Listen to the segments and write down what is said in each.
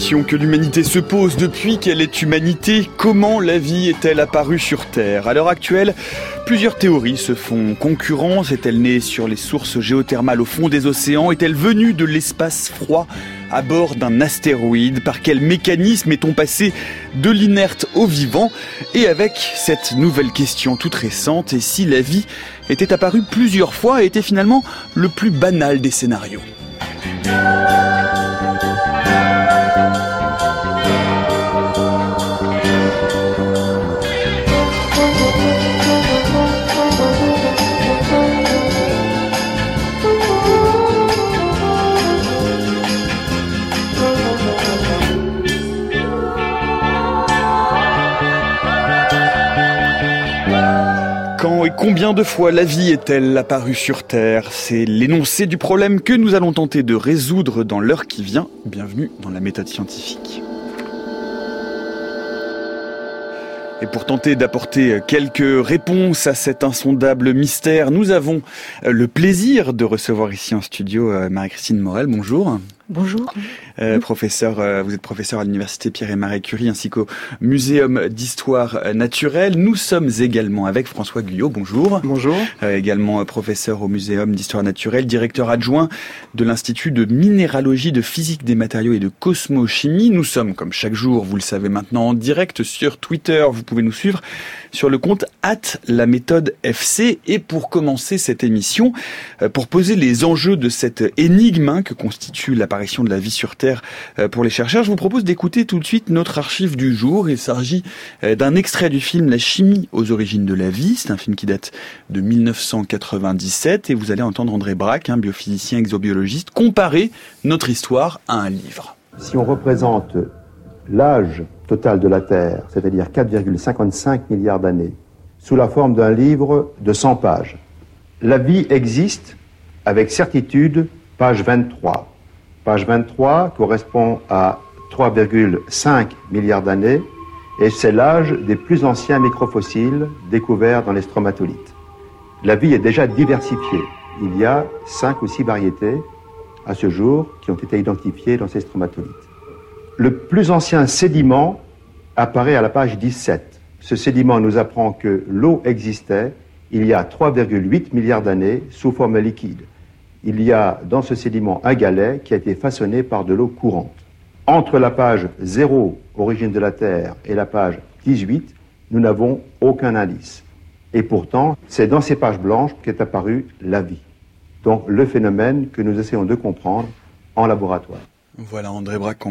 question que l'humanité se pose depuis qu'elle est humanité. Comment la vie est-elle apparue sur Terre ? À l'heure actuelle, plusieurs théories se font concurrence. Est-elle née sur les sources géothermales au fond des océans ? Est-elle venue de l'espace froid à bord d'un astéroïde ? Par quel mécanisme est-on passé de l'inerte au vivant ? Et avec cette nouvelle question toute récente, et si la vie était apparue plusieurs fois et était finalement le plus banal des scénarios ? Quand et combien de fois la vie est-elle apparue sur Terre ? C'est l'énoncé du problème que nous allons tenter de résoudre dans l'heure qui vient. Bienvenue dans la méthode scientifique. Et pour tenter d'apporter quelques réponses à cet insondable mystère, nous avons le plaisir de recevoir ici en studio Marie-Christine Morel. Bonjour. Bonjour. Vous êtes professeur à l'université Pierre et Marie Curie ainsi qu'au Muséum d'Histoire Naturelle. Nous sommes également avec François Guyot. Bonjour. Bonjour. Également professeur au Muséum d'Histoire Naturelle, directeur adjoint de l'Institut de minéralogie, de physique des matériaux et de cosmochimie. Nous sommes, comme chaque jour, vous le savez maintenant, en direct sur Twitter. Vous pouvez nous suivre sur le compte @laméthode_fc. Et pour commencer cette émission, pour poser les enjeux de cette énigme que constitue l'apparition de la vie sur Terre pour les chercheurs, je vous propose d'écouter tout de suite notre archive du jour. Il s'agit d'un extrait du film La chimie aux origines de la vie. C'est un film qui date de 1997 et vous allez entendre André Bracq, un biophysicien exobiologiste, comparer notre histoire à un livre. Si on représente l'âge total de la Terre, c'est-à-dire 4,55 milliards d'années, sous la forme d'un livre de 100 pages, la vie existe avec certitude, page 23. Page 23 correspond à 3,5 milliards d'années et c'est l'âge des plus anciens microfossiles découverts dans les stromatolites. La vie est déjà diversifiée. Il y a 5 ou 6 variétés à ce jour qui ont été identifiées dans ces stromatolites. Le plus ancien sédiment apparaît à la page 17. Ce sédiment nous apprend que l'eau existait il y a 3,8 milliards d'années sous forme liquide. Il y a dans ce sédiment un galet qui a été façonné par de l'eau courante. Entre la page 0, origine de la Terre, et la page 18, nous n'avons aucun indice. Et pourtant, c'est dans ces pages blanches qu'est apparue la vie. Donc le phénomène que nous essayons de comprendre en laboratoire. Voilà André Bracq en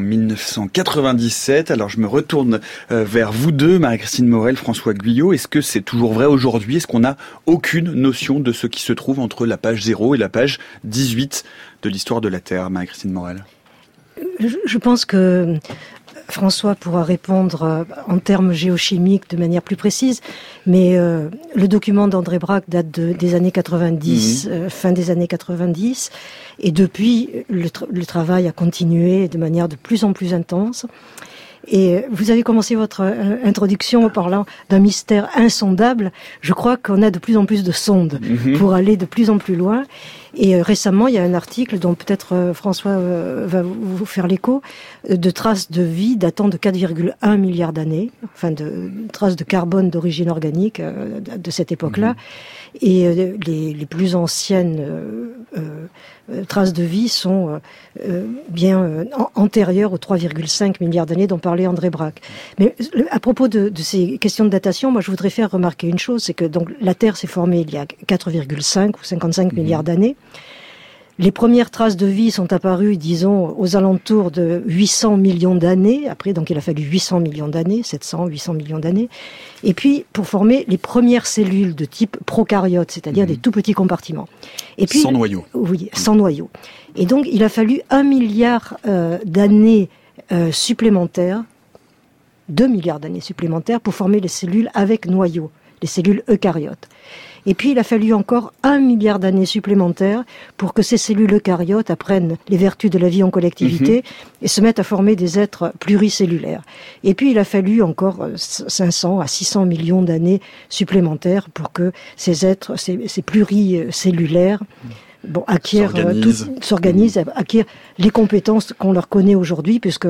1997. Alors je me retourne vers vous deux, Marie-Christine Morel, François Guyot. Est-ce que c'est toujours vrai aujourd'hui ? Est-ce qu'on n'a aucune notion de ce qui se trouve entre la page 0 et la page 18 de l'histoire de la Terre, Marie-Christine Morel ? Je pense que François pourra répondre en termes géochimiques de manière plus précise, mais le document d'André Bracq date des années 90, fin des années 90, et depuis, le travail a continué de manière de plus en plus intense. Et vous avez commencé votre introduction en parlant d'un mystère insondable. Je crois qu'on a de plus en plus de sondes pour aller de plus en plus loin. Et récemment, il y a un article dont peut-être François va vous faire l'écho, de traces de vie datant de 4,1 milliards d'années, enfin de traces de carbone d'origine organique de cette époque-là. Et les plus anciennes traces de vie sont bien antérieures aux 3,5 milliards d'années dont parlait André Bracq. Mais à propos de ces questions de datation, moi je voudrais faire remarquer une chose, c'est que donc la Terre s'est formée il y a 4,5 ou 55 milliards d'années. Les premières traces de vie sont apparues, disons, aux alentours de 800 millions d'années. Après, donc, il a fallu 800 millions d'années, 700, 800 millions d'années. Et puis, pour former les premières cellules de type prokaryote, c'est-à-dire des tout petits compartiments. Et puis, sans noyau. Oui, sans noyau. Et donc, il a fallu 1 milliard d'années supplémentaires, 2 milliards d'années supplémentaires pour former les cellules avec noyau, les cellules eucaryotes. Et puis, il a fallu encore 1 milliard d'années supplémentaires pour que ces cellules eucaryotes apprennent les vertus de la vie en collectivité et se mettent à former des êtres pluricellulaires. Et puis, il a fallu encore 500 à 600 millions d'années supplémentaires pour que ces êtres, ces pluricellulaires, acquièrent les compétences qu'on leur connaît aujourd'hui, puisque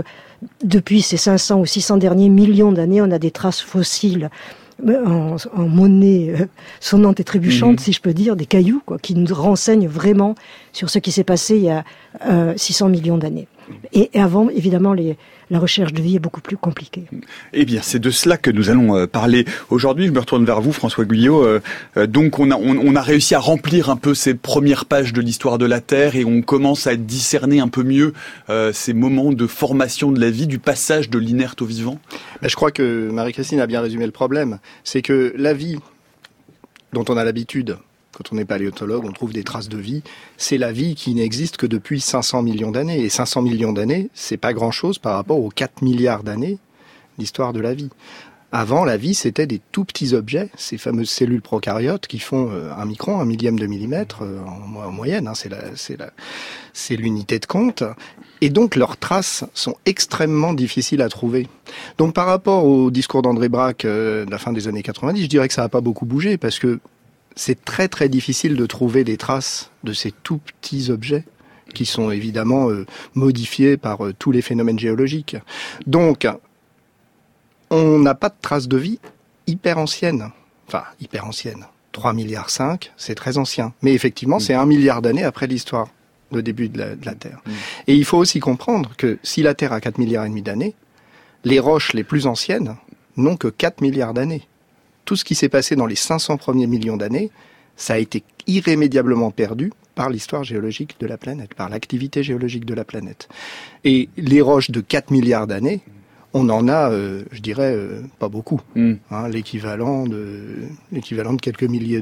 depuis ces 500 ou 600 derniers millions d'années, on a des traces fossiles en monnaie sonnante et trébuchante, si je peux dire, des cailloux, quoi, qui nous renseignent vraiment sur ce qui s'est passé il y a 600 millions d'années. Et avant, évidemment, la recherche de vie est beaucoup plus compliquée. Eh bien, c'est de cela que nous allons parler aujourd'hui. Je me retourne vers vous, François Guyot. Donc, on a réussi à remplir un peu ces premières pages de l'histoire de la Terre et on commence à discerner un peu mieux ces moments de formation de la vie, du passage de l'inerte au vivant. Je crois que Marie-Christine a bien résumé le problème. C'est que la vie dont on a l'habitude, quand on est paléontologue, on trouve des traces de vie. C'est la vie qui n'existe que depuis 500 millions d'années. Et 500 millions d'années, c'est pas grand-chose par rapport aux 4 milliards d'années d'histoire de la vie. Avant, la vie, c'était des tout petits objets, ces fameuses cellules prokaryotes qui font 1 micron, 1 millième de millimètre en moyenne. C'est l'unité de compte. Et donc, leurs traces sont extrêmement difficiles à trouver. Donc, par rapport au discours d'André Braque de la fin des années 90, je dirais que ça n'a pas beaucoup bougé parce que c'est très très difficile de trouver des traces de ces tout petits objets qui sont évidemment modifiés par tous les phénomènes géologiques. Donc, on n'a pas de traces de vie hyper anciennes. Enfin, hyper anciennes. 3,5 milliards, c'est très ancien. Mais effectivement, c'est 1 milliard d'années après l'histoire, le début de la Terre. Et il faut aussi comprendre que si la Terre a 4,5 milliards d'années, les roches les plus anciennes n'ont que 4 milliards d'années. Tout ce qui s'est passé dans les 500 premiers millions d'années, ça a été irrémédiablement perdu par l'histoire géologique de la planète, par l'activité géologique de la planète. Et les roches de 4 milliards d'années, on en a, je dirais, pas beaucoup. L'équivalent de quelques milliers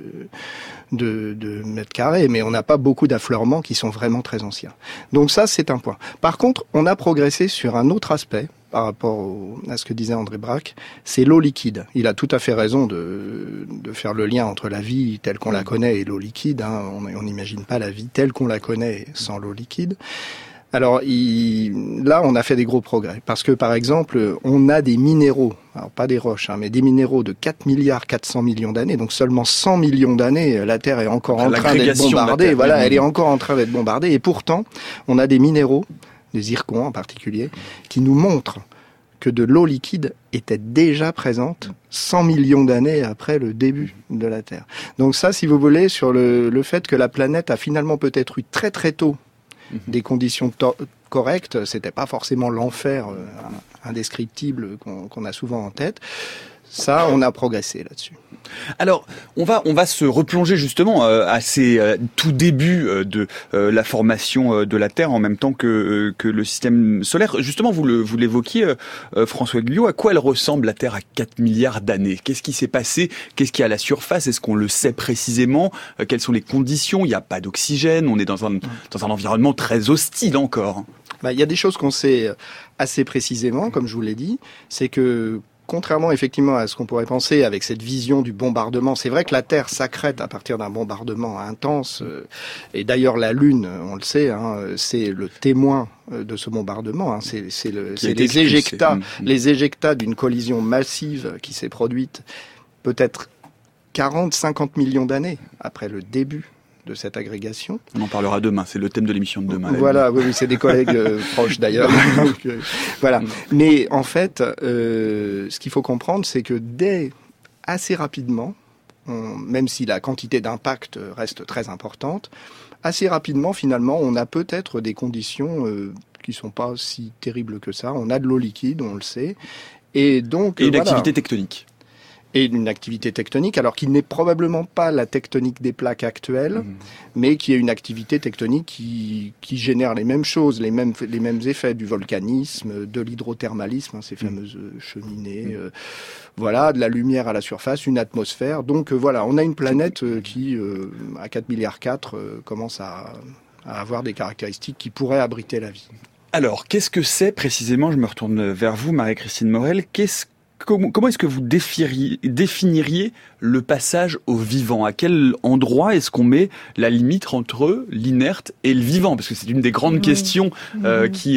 de mètres carrés, mais on n'a pas beaucoup d'affleurements qui sont vraiment très anciens. Donc ça, c'est un point. Par contre, on a progressé sur un autre aspect par rapport à ce que disait André Braque, c'est l'eau liquide. Il a tout à fait raison de faire le lien entre la vie telle qu'on la connaît et l'eau liquide. On n'imagine pas la vie telle qu'on la connaît sans l'eau liquide. Alors là, on a fait des gros progrès. Parce que, par exemple, on a des minéraux, alors pas des roches, mais des minéraux de 4 milliards 400 millions d'années. Donc seulement 100 millions d'années, la Terre est encore en train d'être bombardée. Voilà, elle est encore en train d'être bombardée. Et pourtant, on a des minéraux, des zircons en particulier, qui nous montrent que de l'eau liquide était déjà présente 100 millions d'années après le début de la Terre. Donc ça, si vous voulez, sur le fait que la planète a finalement peut-être eu très très tôt des conditions correctes, c'était pas forcément l'enfer indescriptible qu'on a souvent en tête. Ça, on a progressé là-dessus. Alors, on va se replonger justement à ces tout débuts de la formation de la Terre en même temps que le système solaire. Justement, vous l'évoquiez, François Guyot, à quoi elle ressemble la Terre à 4 milliards d'années? Qu'est-ce qui s'est passé? Qu'est-ce qu'il y a à la surface? Est-ce qu'on le sait précisément? Quelles sont les conditions? Il n'y a pas d'oxygène, on est dans un environnement très hostile encore. Il y a des choses qu'on sait assez précisément, comme je vous l'ai dit, c'est que contrairement effectivement à ce qu'on pourrait penser avec cette vision du bombardement, c'est vrai que la Terre s'accrète à partir d'un bombardement intense. Et d'ailleurs la Lune, on le sait, c'est le témoin de ce bombardement. C'est les éjectats d'une collision massive qui s'est produite peut-être 40-50 millions d'années après le début de cette agrégation. On en parlera demain, c'est le thème de l'émission de demain. Voilà, oui, c'est des collègues proches d'ailleurs. Donc, voilà. Mais en fait, ce qu'il faut comprendre, c'est que dès assez rapidement, même si la quantité d'impact reste très importante, assez rapidement, finalement, on a peut-être des conditions qui sont pas si terribles que ça. On a de l'eau liquide, on le sait. Et donc, une activité tectonique. Et une activité tectonique, alors qui n'est probablement pas la tectonique des plaques actuelles, mais qui est une activité tectonique qui génère les mêmes choses, les mêmes effets du volcanisme, de l'hydrothermalisme, ces fameuses cheminées, voilà, de la lumière à la surface, une atmosphère. Donc voilà, on a une planète qui, à 4 milliards 4, commence à avoir des caractéristiques qui pourraient abriter la vie. Alors, qu'est-ce que c'est précisément? Je me retourne vers vous, Marie-Christine Morel. Comment est-ce que vous définiriez le passage au vivant? À quel endroit est-ce qu'on met la limite entre l'inerte et le vivant? Parce que c'est une des grandes questions qui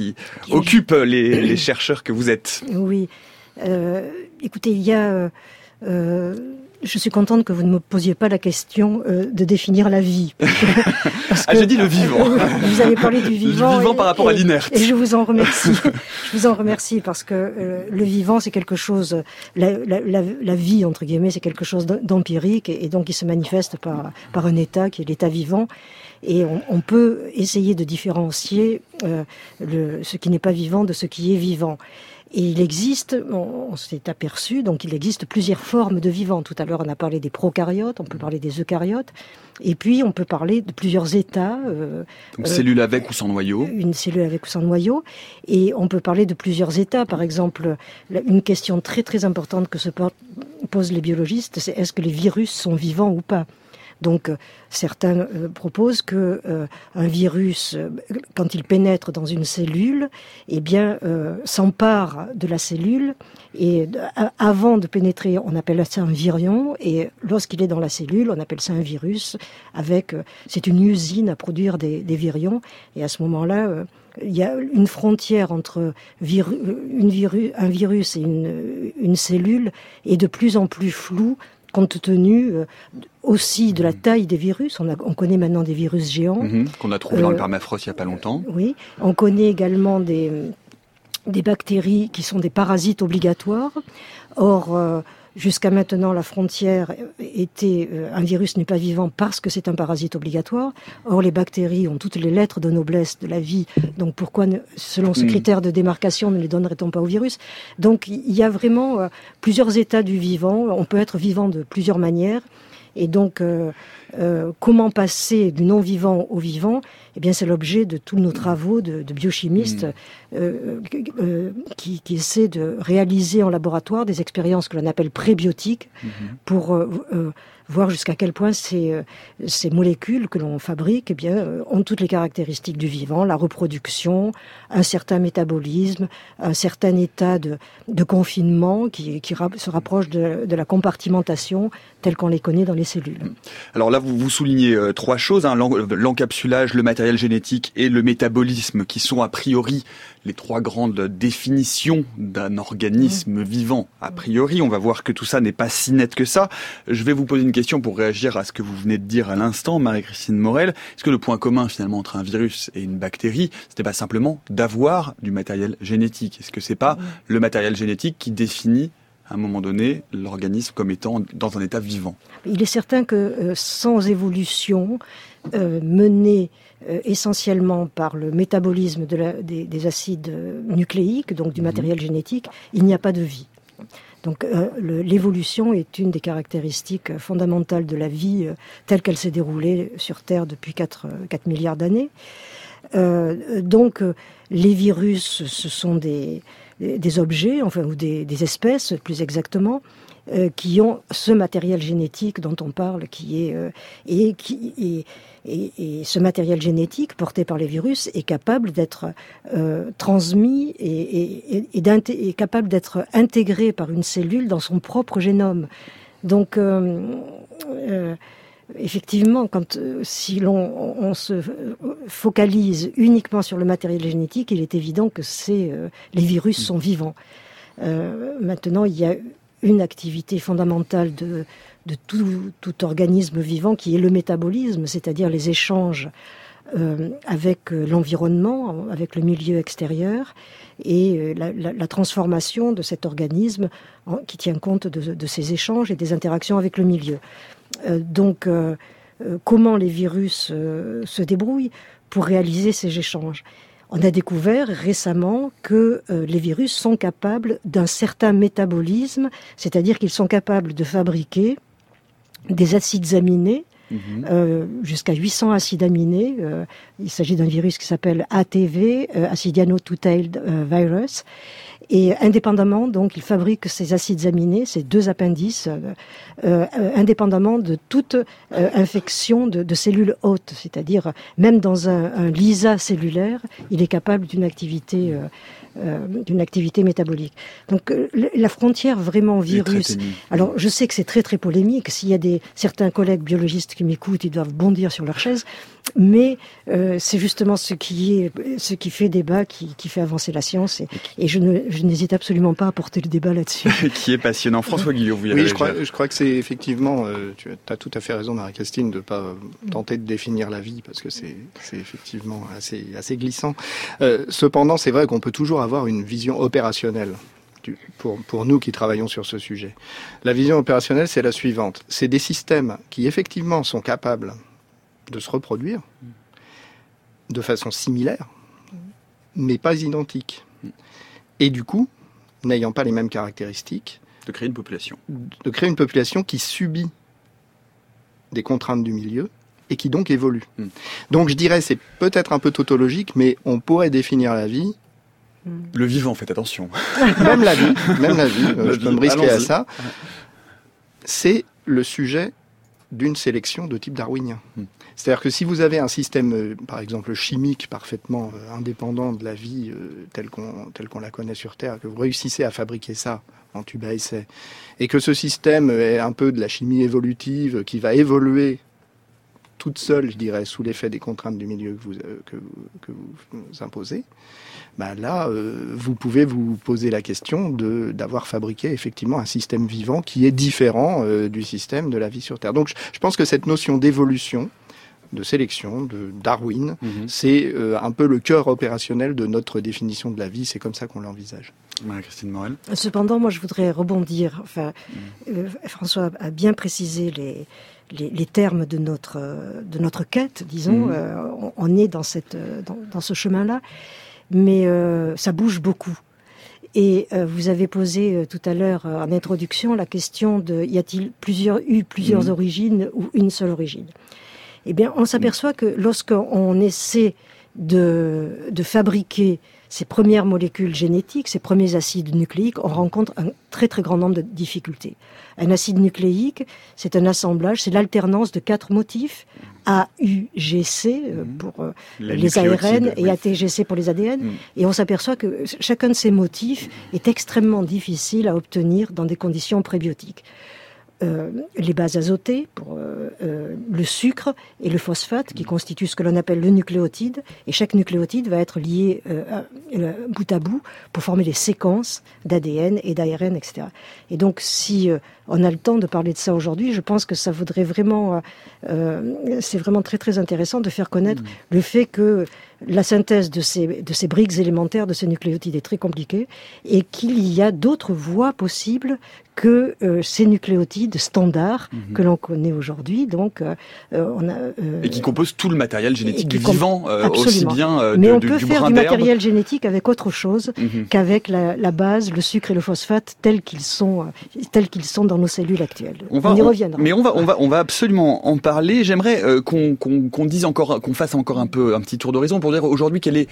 occupe les chercheurs que vous êtes. Oui. Écoutez, il y a Je suis contente que vous ne me posiez pas la question de définir la vie. Parce que, j'ai dit le vivant. Vous avez parlé du vivant. Le vivant par rapport à l'inerte. Et je vous en remercie. Je vous en remercie parce que le vivant, c'est quelque chose, la vie, entre guillemets, c'est quelque chose d'empirique et donc il se manifeste par un état qui est l'état vivant. Et on peut essayer de différencier ce qui n'est pas vivant de ce qui est vivant. Et il existe, on s'est aperçu, donc il existe plusieurs formes de vivants. Tout à l'heure, on a parlé des prokaryotes, on peut parler des eucaryotes, et puis on peut parler de plusieurs états. Donc cellule avec ou sans noyau. Une cellule avec ou sans noyau. Et on peut parler de plusieurs états. Par exemple, une question très très importante que se posent les biologistes, c'est est-ce que les virus sont vivants ou pas ? Donc, certains proposent que un virus, quand il pénètre dans une cellule, eh bien, s'empare de la cellule et avant de pénétrer, on appelle ça un virion et lorsqu'il est dans la cellule, on appelle ça un virus. C'est une usine à produire des virions et à ce moment-là, il y a une frontière entre un virus et une cellule est de plus en plus floue. Compte tenu aussi de la taille des virus, on connaît maintenant des virus géants. Qu'on a trouvé dans le permafrost il n'y a pas longtemps. Oui, on connaît également des bactéries qui sont des parasites obligatoires. Or, jusqu'à maintenant, la frontière était un virus n'est pas vivant parce que c'est un parasite obligatoire. Or, les bactéries ont toutes les lettres de noblesse de la vie. Donc, pourquoi, selon ce critère de démarcation, ne les donnerait-on pas au virus ? Donc, il y a vraiment plusieurs états du vivant. On peut être vivant de plusieurs manières. Et donc, comment passer du non-vivant au vivant ? Eh bien, c'est l'objet de tous nos travaux de biochimistes qui essaient de réaliser en laboratoire des expériences que l'on appelle prébiotiques pour voir jusqu'à quel point ces molécules que l'on fabrique ont toutes les caractéristiques du vivant, la reproduction, un certain métabolisme, un certain état de confinement qui se rapproche de la compartimentation telle qu'on les connaît dans les cellules. Alors là, vous soulignez trois choses, l'encapsulage, le matériel génétique et le métabolisme, qui sont a priori les trois grandes définitions d'un organisme vivant. A priori, on va voir que tout ça n'est pas si net que ça. Je vais vous poser une question pour réagir à ce que vous venez de dire à l'instant, Marie-Christine Morel. Est-ce que le point commun finalement entre un virus et une bactérie, c'était pas simplement d'avoir du matériel génétique ? Est-ce que c'est pas le matériel génétique qui définit à un moment donné l'organisme comme étant dans un état vivant ? Il est certain que sans évolution menée essentiellement par le métabolisme des acides nucléiques, donc du matériel génétique, il n'y a pas de vie. Donc l'évolution est une des caractéristiques fondamentales de la vie telle qu'elle s'est déroulée sur Terre depuis 4 milliards d'années. Donc les virus, ce sont des objets, enfin, ou des espèces plus exactement, qui ont ce matériel génétique dont on parle, et ce matériel génétique porté par les virus est capable d'être transmis et capable d'être intégré par une cellule dans son propre génome. Donc, effectivement, si l'on se focalise uniquement sur le matériel génétique, il est évident que les virus sont vivants. Maintenant, il y a une activité fondamentale de tout organisme vivant qui est le métabolisme, c'est-à-dire les échanges avec l'environnement, avec le milieu extérieur, et la transformation de cet organisme qui tient compte de ces échanges et des interactions avec le milieu. Donc, comment les virus se débrouillent pour réaliser ces échanges ? On a découvert récemment que les virus sont capables d'un certain métabolisme, c'est-à-dire qu'ils sont capables de fabriquer des acides aminés, jusqu'à 800 acides aminés. Il s'agit d'un virus qui s'appelle ATV, Acidiano Two-Tailed Virus. Et indépendamment, donc, il fabrique ces acides aminés, ces deux appendices, indépendamment de toute infection de cellules hôtes. C'est-à-dire, même dans un lisa cellulaire, il est capable d'une activité métabolique. Donc, la frontière vraiment virus... Alors, je sais que c'est très, très polémique. S'il y a certains collègues biologistes qui m'écoutent, ils doivent bondir sur leur chaise. Mais c'est justement ce qui fait débat, qui fait avancer la science, et je n'hésite absolument pas à porter le débat là-dessus. Qui est passionnant. François Guyot, vous y Oui, je crois que c'est effectivement, tu as tout à fait raison, Marie-Christine, de ne pas tenter de définir la vie, parce que c'est effectivement assez glissant. Cependant, c'est vrai qu'on peut toujours avoir une vision opérationnelle. Pour nous qui travaillons sur ce sujet. La vision opérationnelle, c'est la suivante. C'est des systèmes qui, effectivement, sont capables de se reproduire de façon similaire, mais pas identique. Et du coup, n'ayant pas les mêmes caractéristiques, de créer une population. De créer une population qui subit des contraintes du milieu et qui donc évolue. Donc je dirais, c'est peut-être un peu tautologique, mais on pourrait définir la vie. Le vivant, faites attention. Même la vie, je peux me risquer à ça. C'est le sujet d'une sélection de type darwinien. C'est-à-dire que si vous avez un système, par exemple chimique, parfaitement indépendant de la vie telle qu'on la connaît sur Terre, que vous réussissez à fabriquer ça en tube à essai, et que ce système est un peu de la chimie évolutive qui va évoluer toute seule, je dirais, sous l'effet des contraintes du milieu que vous imposez, ben là, vous pouvez vous poser la question d'avoir fabriqué effectivement un système vivant qui est différent du système de la vie sur Terre. Donc je pense que cette notion d'évolution, de sélection, de Darwin, c'est un peu le cœur opérationnel de notre définition de la vie, c'est comme ça qu'on l'envisage. Marie-Christine Morel. Cependant, moi je voudrais rebondir. François a bien précisé les termes de notre quête, disons. On est dans ce chemin-là, mais ça bouge beaucoup. Et vous avez posé tout à l'heure en introduction la question de y a-t-il plusieurs origines ou une seule origine? Eh bien, on s'aperçoit que lorsqu'on essaie de fabriquer ces premières molécules génétiques, ces premiers acides nucléiques, on rencontre un très très grand nombre de difficultés. Un acide nucléique, c'est un assemblage, c'est l'alternance de 4 motifs, A, U, G, C pour les ARN et ATGC pour les ADN. Et on s'aperçoit que chacun de ces motifs est extrêmement difficile à obtenir dans des conditions prébiotiques. Les bases azotées pour le sucre et le phosphate qui constituent ce que l'on appelle le nucléotide, et chaque nucléotide va être lié bout à bout pour former les séquences d'ADN et d'ARN, etc. Et donc si on a le temps de parler de ça aujourd'hui, je pense que ça vaudrait vraiment c'est vraiment très très intéressant de faire connaître le fait que la synthèse de ces briques élémentaires de ces nucléotides est très compliquée et qu'il y a d'autres voies possibles que ces nucléotides standards que l'on connaît aujourd'hui. Donc, et qui composent tout le matériel génétique vivant, aussi bien mais on peut du faire brin du d'herbe. matériel génétique avec autre chose qu'avec la base, le sucre et le phosphate tels qu'ils sont dans nos cellules actuelles. On y reviendra. Mais on va absolument en parler. J'aimerais qu'on dise encore, qu'on fasse encore un petit tour d'horizon pour dire aujourd'hui quel est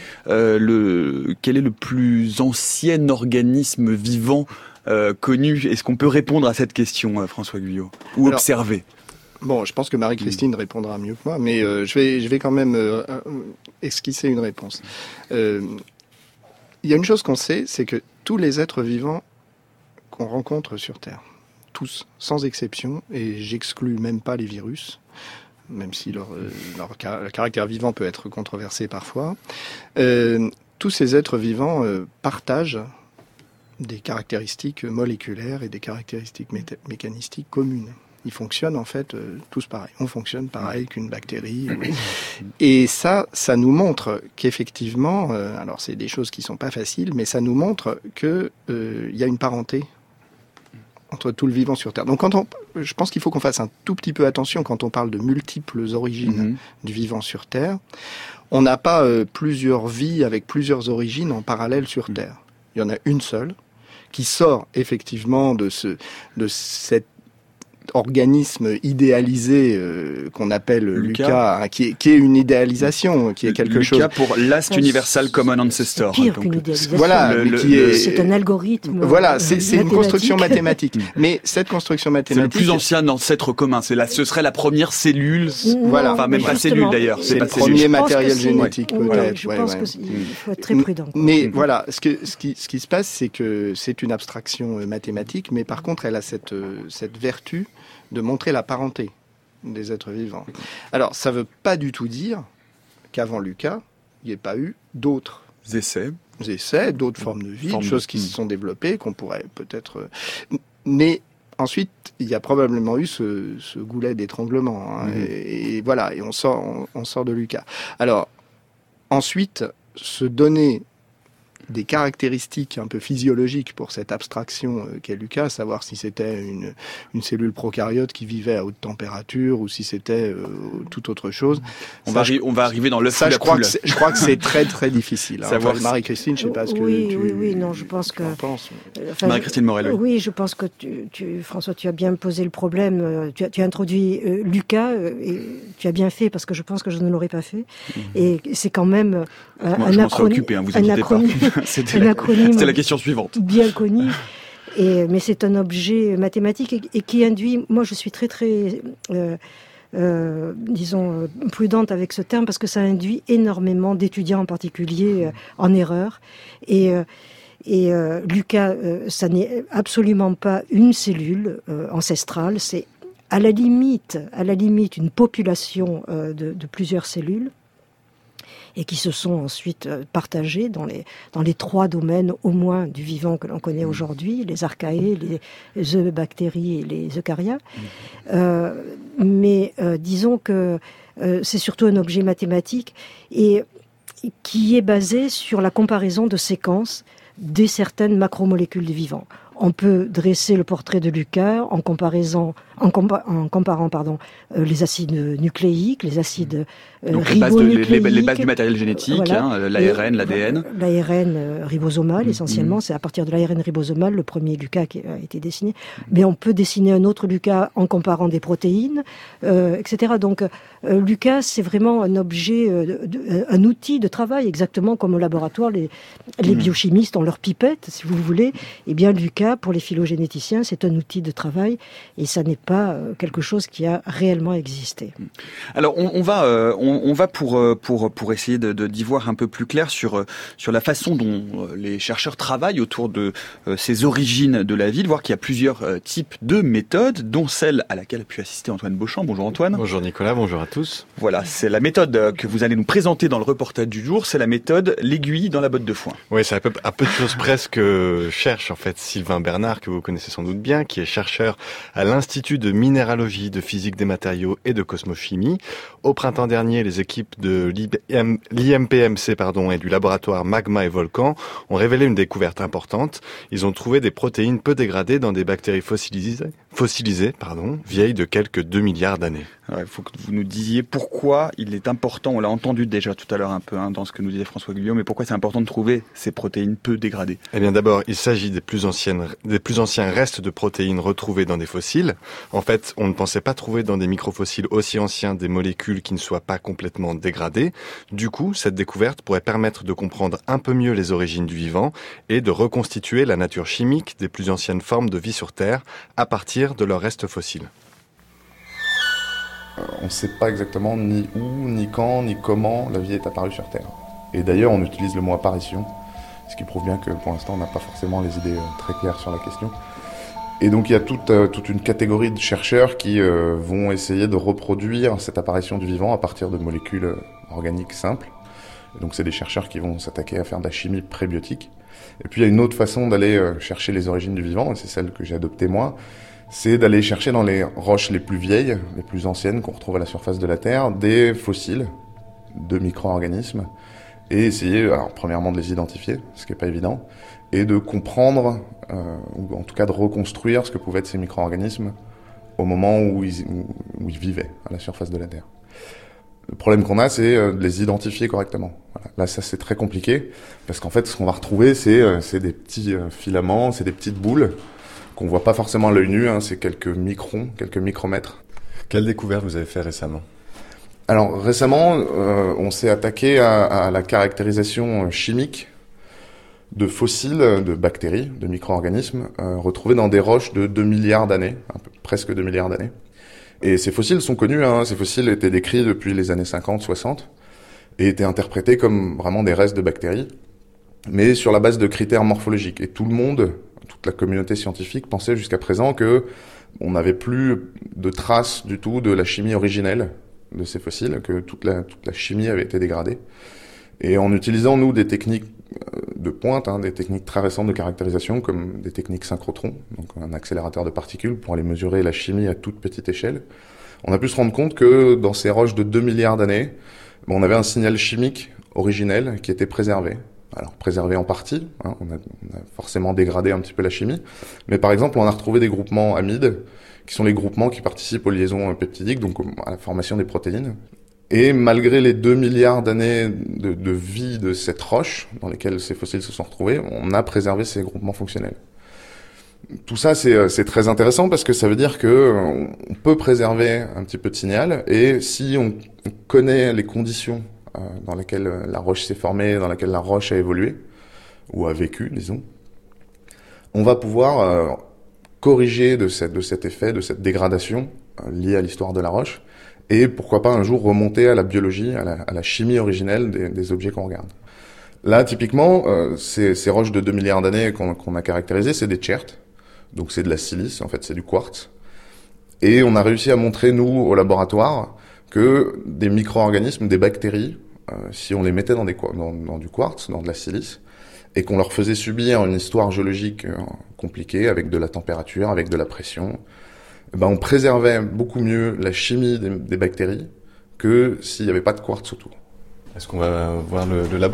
le plus ancien organisme vivant connu. Est-ce qu'on peut répondre à cette question, François Guyot, ou observer? Bon, je pense que Marie-Christine répondra mieux que moi, mais je vais quand même esquisser une réponse. Il y a une chose qu'on sait, c'est que tous les êtres vivants qu'on rencontre sur Terre, tous, sans exception, et j'exclus même pas les virus, même si leur caractère vivant peut être controversé parfois, tous ces êtres vivants partagent des caractéristiques moléculaires et des caractéristiques mécanistiques communes. Ils fonctionnent en fait tous pareil. On fonctionne pareil qu'une bactérie. Et ça nous montre qu'effectivement, alors c'est des choses qui sont pas faciles, mais ça nous montre que y a une parenté entre tout le vivant sur Terre. Donc je pense qu'il faut qu'on fasse un tout petit peu attention quand on parle de multiples origines du vivant sur Terre. On n'a pas plusieurs vies avec plusieurs origines en parallèle sur Terre. Il y en a une seule qui sort effectivement de cet organisme idéalisé qu'on appelle Lucas, qui est une idéalisation, qui est quelque chose. Lucas pour Last Universal Common Ancestor. C'est pire qu'une idéalisation. Voilà, c'est un algorithme. Voilà, c'est une construction mathématique. Mais cette construction mathématique, c'est le plus ancien ancêtre commun. Ce serait la première cellule. Voilà, enfin même pas cellule d'ailleurs. C'est le premier matériel génétique peut-être. Je pense qu'il faut être très prudent. Mais voilà, ce qui se passe, c'est que c'est une abstraction mathématique, mais par contre, elle a cette vertu de montrer la parenté des êtres vivants. Alors, ça ne veut pas du tout dire qu'avant Lucas, il n'y ait pas eu d'autres essais, d'autres formes de vie, des choses qui se sont développées, qu'on pourrait peut-être... Mais ensuite, il y a probablement eu ce goulet d'étranglement. Et voilà, et on sort de Lucas. Alors, ensuite, se donner des caractéristiques un peu physiologiques pour cette abstraction qu'est Lucas, à savoir si c'était une cellule prokaryote qui vivait à haute température ou si c'était toute autre chose. On va arriver dans l'œuf ou la poule. Je crois que c'est très très difficile. Savoir Marie-Christine, je sais pas ce que Oui, non, je pense que... Marie-Christine Morel. Oui, je pense que François, tu as bien posé le problème. Tu as introduit Lucas et tu as bien fait parce que je pense que je ne l'aurais pas fait. Et c'est quand même un acronyme. C'était la question suivante. Bien connu. Mais c'est un objet mathématique et qui induit... Moi, je suis très, très... disons, prudente avec ce terme parce que ça induit énormément d'étudiants en particulier en erreur. Et Lucas, ça n'est absolument pas une cellule ancestrale, c'est à la limite une population de plusieurs cellules et qui se sont ensuite partagées dans les 3 domaines au moins du vivant que l'on connaît aujourd'hui, les archaées, les eubactéries et les eucaryotes. Mais disons que c'est surtout un objet mathématique et qui est basé sur la comparaison de séquences de certaines macromolécules du vivant. On peut dresser le portrait de Lucas en comparant les acides nucléiques, les acides ribonucléiques. Les bases du matériel génétique, voilà, l'ARN, l'ADN. L'ARN ribosomal, essentiellement. C'est à partir de l'ARN ribosomal, le premier Lucas qui a été dessiné. Mais on peut dessiner un autre Lucas en comparant des protéines, etc. Donc, Lucas, c'est vraiment un objet, un outil de travail, exactement comme au laboratoire, les biochimistes ont leur pipette, si vous voulez. Eh bien, Lucas, pour les phylogénéticiens, c'est un outil de travail et ça n'est pas quelque chose qui a réellement existé. Alors, on va pour essayer d'y voir un peu plus clair sur la façon dont les chercheurs travaillent autour de ces origines de la vie, de voir qu'il y a plusieurs types de méthodes, dont celle à laquelle a pu assister Antoine Beauchamp. Bonjour Antoine. Bonjour Nicolas, bonjour à tous. Voilà, c'est la méthode que vous allez nous présenter dans le reportage du jour, c'est la méthode l'aiguille dans la botte de foin. Oui, c'est à peu de choses près que cherche en fait Sylvain Bernard, que vous connaissez sans doute bien, qui est chercheur à l'Institut de minéralogie, de physique des matériaux et de cosmochimie. Au printemps dernier, les équipes de l'IMPMC et du laboratoire Magma et Volcan ont révélé une découverte importante. Ils ont trouvé des protéines peu dégradées dans des bactéries fossilisées, vieilles de quelques 2 milliards d'années. Il faut que vous nous disiez pourquoi il est important, on l'a entendu déjà tout à l'heure un peu dans ce que nous disait François Guillaume, mais pourquoi c'est important de trouver ces protéines peu dégradées? Eh bien d'abord, il s'agit des plus anciens restes de protéines retrouvés dans des fossiles. En fait, on ne pensait pas trouver dans des microfossiles aussi anciens des molécules qui ne soient pas complètement dégradées. Du coup, cette découverte pourrait permettre de comprendre un peu mieux les origines du vivant et de reconstituer la nature chimique des plus anciennes formes de vie sur Terre à partir de leurs restes fossiles. On ne sait pas exactement ni où, ni quand, ni comment la vie est apparue sur Terre. Et d'ailleurs, on utilise le mot apparition, ce qui prouve bien que pour l'instant, on n'a pas forcément les idées très claires sur la question. Et donc, il y a toute une catégorie de chercheurs qui vont essayer de reproduire cette apparition du vivant à partir de molécules organiques simples. Et donc, c'est des chercheurs qui vont s'attaquer à faire de la chimie prébiotique. Et puis, il y a une autre façon d'aller chercher les origines du vivant, et c'est celle que j'ai adoptée moi, c'est d'aller chercher dans les roches les plus vieilles, les plus anciennes qu'on retrouve à la surface de la Terre, des fossiles de micro-organismes et essayer, alors premièrement de les identifier, ce qui n'est pas évident, et de comprendre, ou en tout cas de reconstruire ce que pouvaient être ces micro-organismes au moment où ils vivaient à la surface de la Terre. Le problème qu'on a, c'est de les identifier correctement. Voilà. Là, ça c'est très compliqué, parce qu'en fait, ce qu'on va retrouver, c'est des petits filaments, c'est des petites boules, qu'on voit pas forcément à l'œil nu, c'est quelques microns, quelques micromètres. Quelle découverte vous avez fait récemment? Alors récemment, on s'est attaqué à la caractérisation chimique de fossiles, de bactéries, de micro-organismes retrouvés dans des roches de 2 milliards d'années, presque 2 milliards d'années. Et ces fossiles sont connus, ces fossiles étaient décrits depuis les années 50-60 et étaient interprétés comme vraiment des restes de bactéries, mais sur la base de critères morphologiques. Et tout le monde, toute la communauté scientifique pensait jusqu'à présent que On n'avait plus de traces du tout de la chimie originelle de ces fossiles, que toute la chimie avait été dégradée. Et en utilisant, nous, des techniques de pointe, des techniques très récentes de caractérisation, comme des techniques synchrotrons, donc un accélérateur de particules pour aller mesurer la chimie à toute petite échelle, on a pu se rendre compte que dans ces roches de 2 milliards d'années, on avait un signal chimique originel qui était préservé. Alors, préservé en partie, on a forcément dégradé un petit peu la chimie, mais par exemple, on a retrouvé des groupements amides, qui sont les groupements qui participent aux liaisons peptidiques, donc à la formation des protéines. Et malgré les 2 milliards d'années de vie de cette roche, dans lesquelles ces fossiles se sont retrouvés, on a préservé ces groupements fonctionnels. Tout ça, c'est très intéressant parce que ça veut dire que on peut préserver un petit peu de signal, et si on connaît les conditions dans lesquelles la roche s'est formée, dans lesquelles la roche a évolué, ou a vécu, disons, on va pouvoir corriger de cet effet, de cette dégradation liée à l'histoire de la roche, et pourquoi pas un jour remonter à la biologie, à la chimie originelle des objets qu'on regarde. Là, typiquement, ces roches de 2 milliards d'années qu'on a caractérisées, c'est des tchertes, donc c'est de la silice, en fait c'est du quartz, et on a réussi à montrer, nous, au laboratoire, que des micro-organismes, des bactéries, si on les mettait dans du quartz, dans de la silice, et qu'on leur faisait subir une histoire géologique compliquée, avec de la température, avec de la pression, on préservait beaucoup mieux la chimie des bactéries que s'il n'y avait pas de quartz autour. Est-ce qu'on va voir le labo ?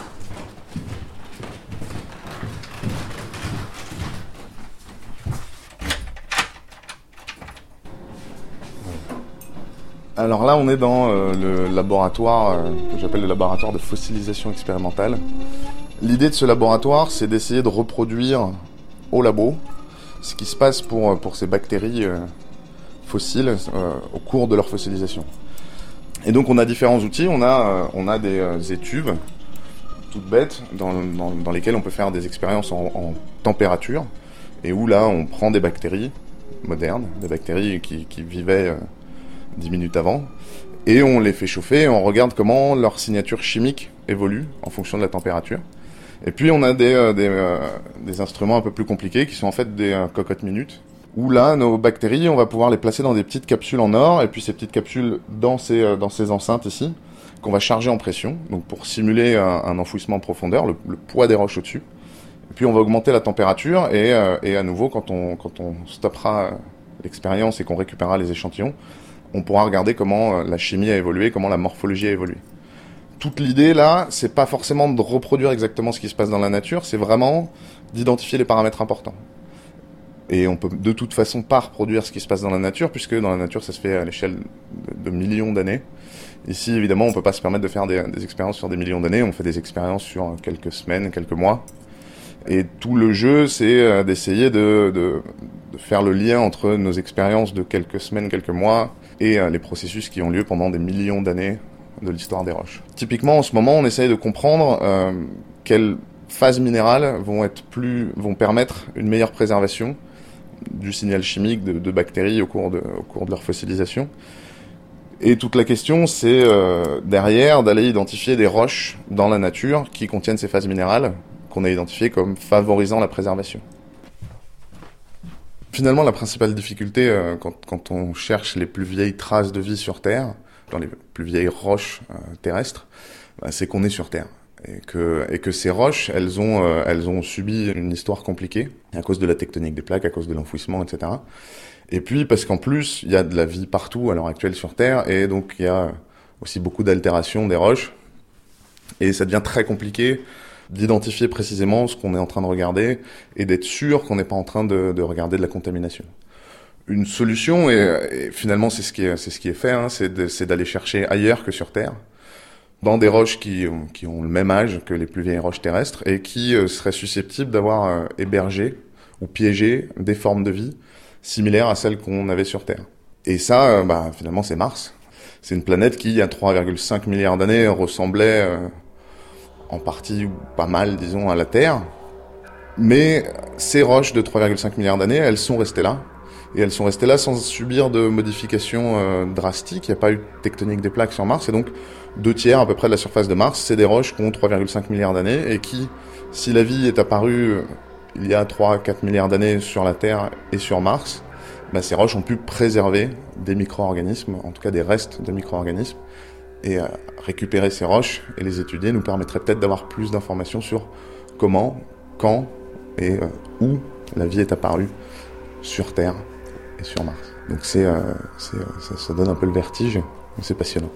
Alors là, on est dans le laboratoire que j'appelle le laboratoire de fossilisation expérimentale. L'idée de ce laboratoire, c'est d'essayer de reproduire au labo ce qui se passe pour ces bactéries fossiles au cours de leur fossilisation. Et donc on a différents outils, on a des étuves toutes bêtes dans lesquelles on peut faire des expériences en température, et où là on prend des bactéries modernes, des bactéries qui vivaient 10 minutes avant, et on les fait chauffer et on regarde comment leur signature chimique évolue en fonction de la température. Et puis on a des instruments un peu plus compliqués qui sont en fait des cocottes minutes, où là nos bactéries, on va pouvoir les placer dans des petites capsules en or, et puis ces petites capsules dans ces enceintes ici, qu'on va charger en pression, donc pour simuler un enfouissement en profondeur, le poids des roches au-dessus. Et puis on va augmenter la température, et à nouveau quand on stoppera l'expérience et qu'on récupérera les échantillons, on pourra regarder comment la chimie a évolué, comment la morphologie a évolué. Toute l'idée là, c'est pas forcément de reproduire exactement ce qui se passe dans la nature, c'est vraiment d'identifier les paramètres importants. Et on peut de toute façon pas reproduire ce qui se passe dans la nature, puisque dans la nature ça se fait à l'échelle de millions d'années. Ici évidemment on peut pas se permettre de faire des expériences sur des millions d'années, on fait des expériences sur quelques semaines, quelques mois. Et tout le jeu, c'est d'essayer de faire le lien entre nos expériences de quelques semaines, quelques mois, et les processus qui ont lieu pendant des millions d'années de l'histoire des roches. Typiquement, en ce moment, on essaye de comprendre quelles phases minérales vont permettre une meilleure préservation du signal chimique de bactéries au cours de leur fossilisation. Et toute la question, c'est derrière d'aller identifier des roches dans la nature qui contiennent ces phases minérales qu'on a identifiées comme favorisant la préservation. Finalement, la principale difficulté quand on cherche les plus vieilles traces de vie sur Terre, dans les plus vieilles roches terrestres, c'est qu'on est sur Terre. Et que ces roches, elles ont subi une histoire compliquée à cause de la tectonique des plaques, à cause de l'enfouissement, etc. Et puis parce qu'en plus, il y a de la vie partout à l'heure actuelle sur Terre, et donc il y a aussi beaucoup d'altérations des roches, et ça devient très compliqué d'identifier précisément ce qu'on est en train de regarder et d'être sûr qu'on n'est pas en train de regarder de la contamination. Une solution, et finalement c'est ce qui est fait, c'est d'aller chercher ailleurs que sur Terre, dans des roches qui ont le même âge que les plus vieilles roches terrestres et qui seraient susceptibles d'avoir hébergé ou piégé des formes de vie similaires à celles qu'on avait sur Terre. Et ça, finalement, c'est Mars. C'est une planète qui, il y a 3,5 milliards d'années, ressemblait en partie ou pas mal, disons, à la Terre. Mais ces roches de 3,5 milliards d'années, elles sont restées là. Et elles sont restées là sans subir de modifications drastiques. Il n'y a pas eu de tectonique des plaques sur Mars. Et donc, 2/3 à peu près de la surface de Mars, c'est des roches qui ont 3,5 milliards d'années et qui, si la vie est apparue il y a 3-4 milliards d'années sur la Terre et sur Mars, ces roches ont pu préserver des micro-organismes, en tout cas des restes de micro-organismes. Et récupérer ces roches et les étudier nous permettrait peut-être d'avoir plus d'informations sur comment, quand et où la vie est apparue sur Terre et sur Mars. Donc ça donne un peu le vertige, mais c'est passionnant.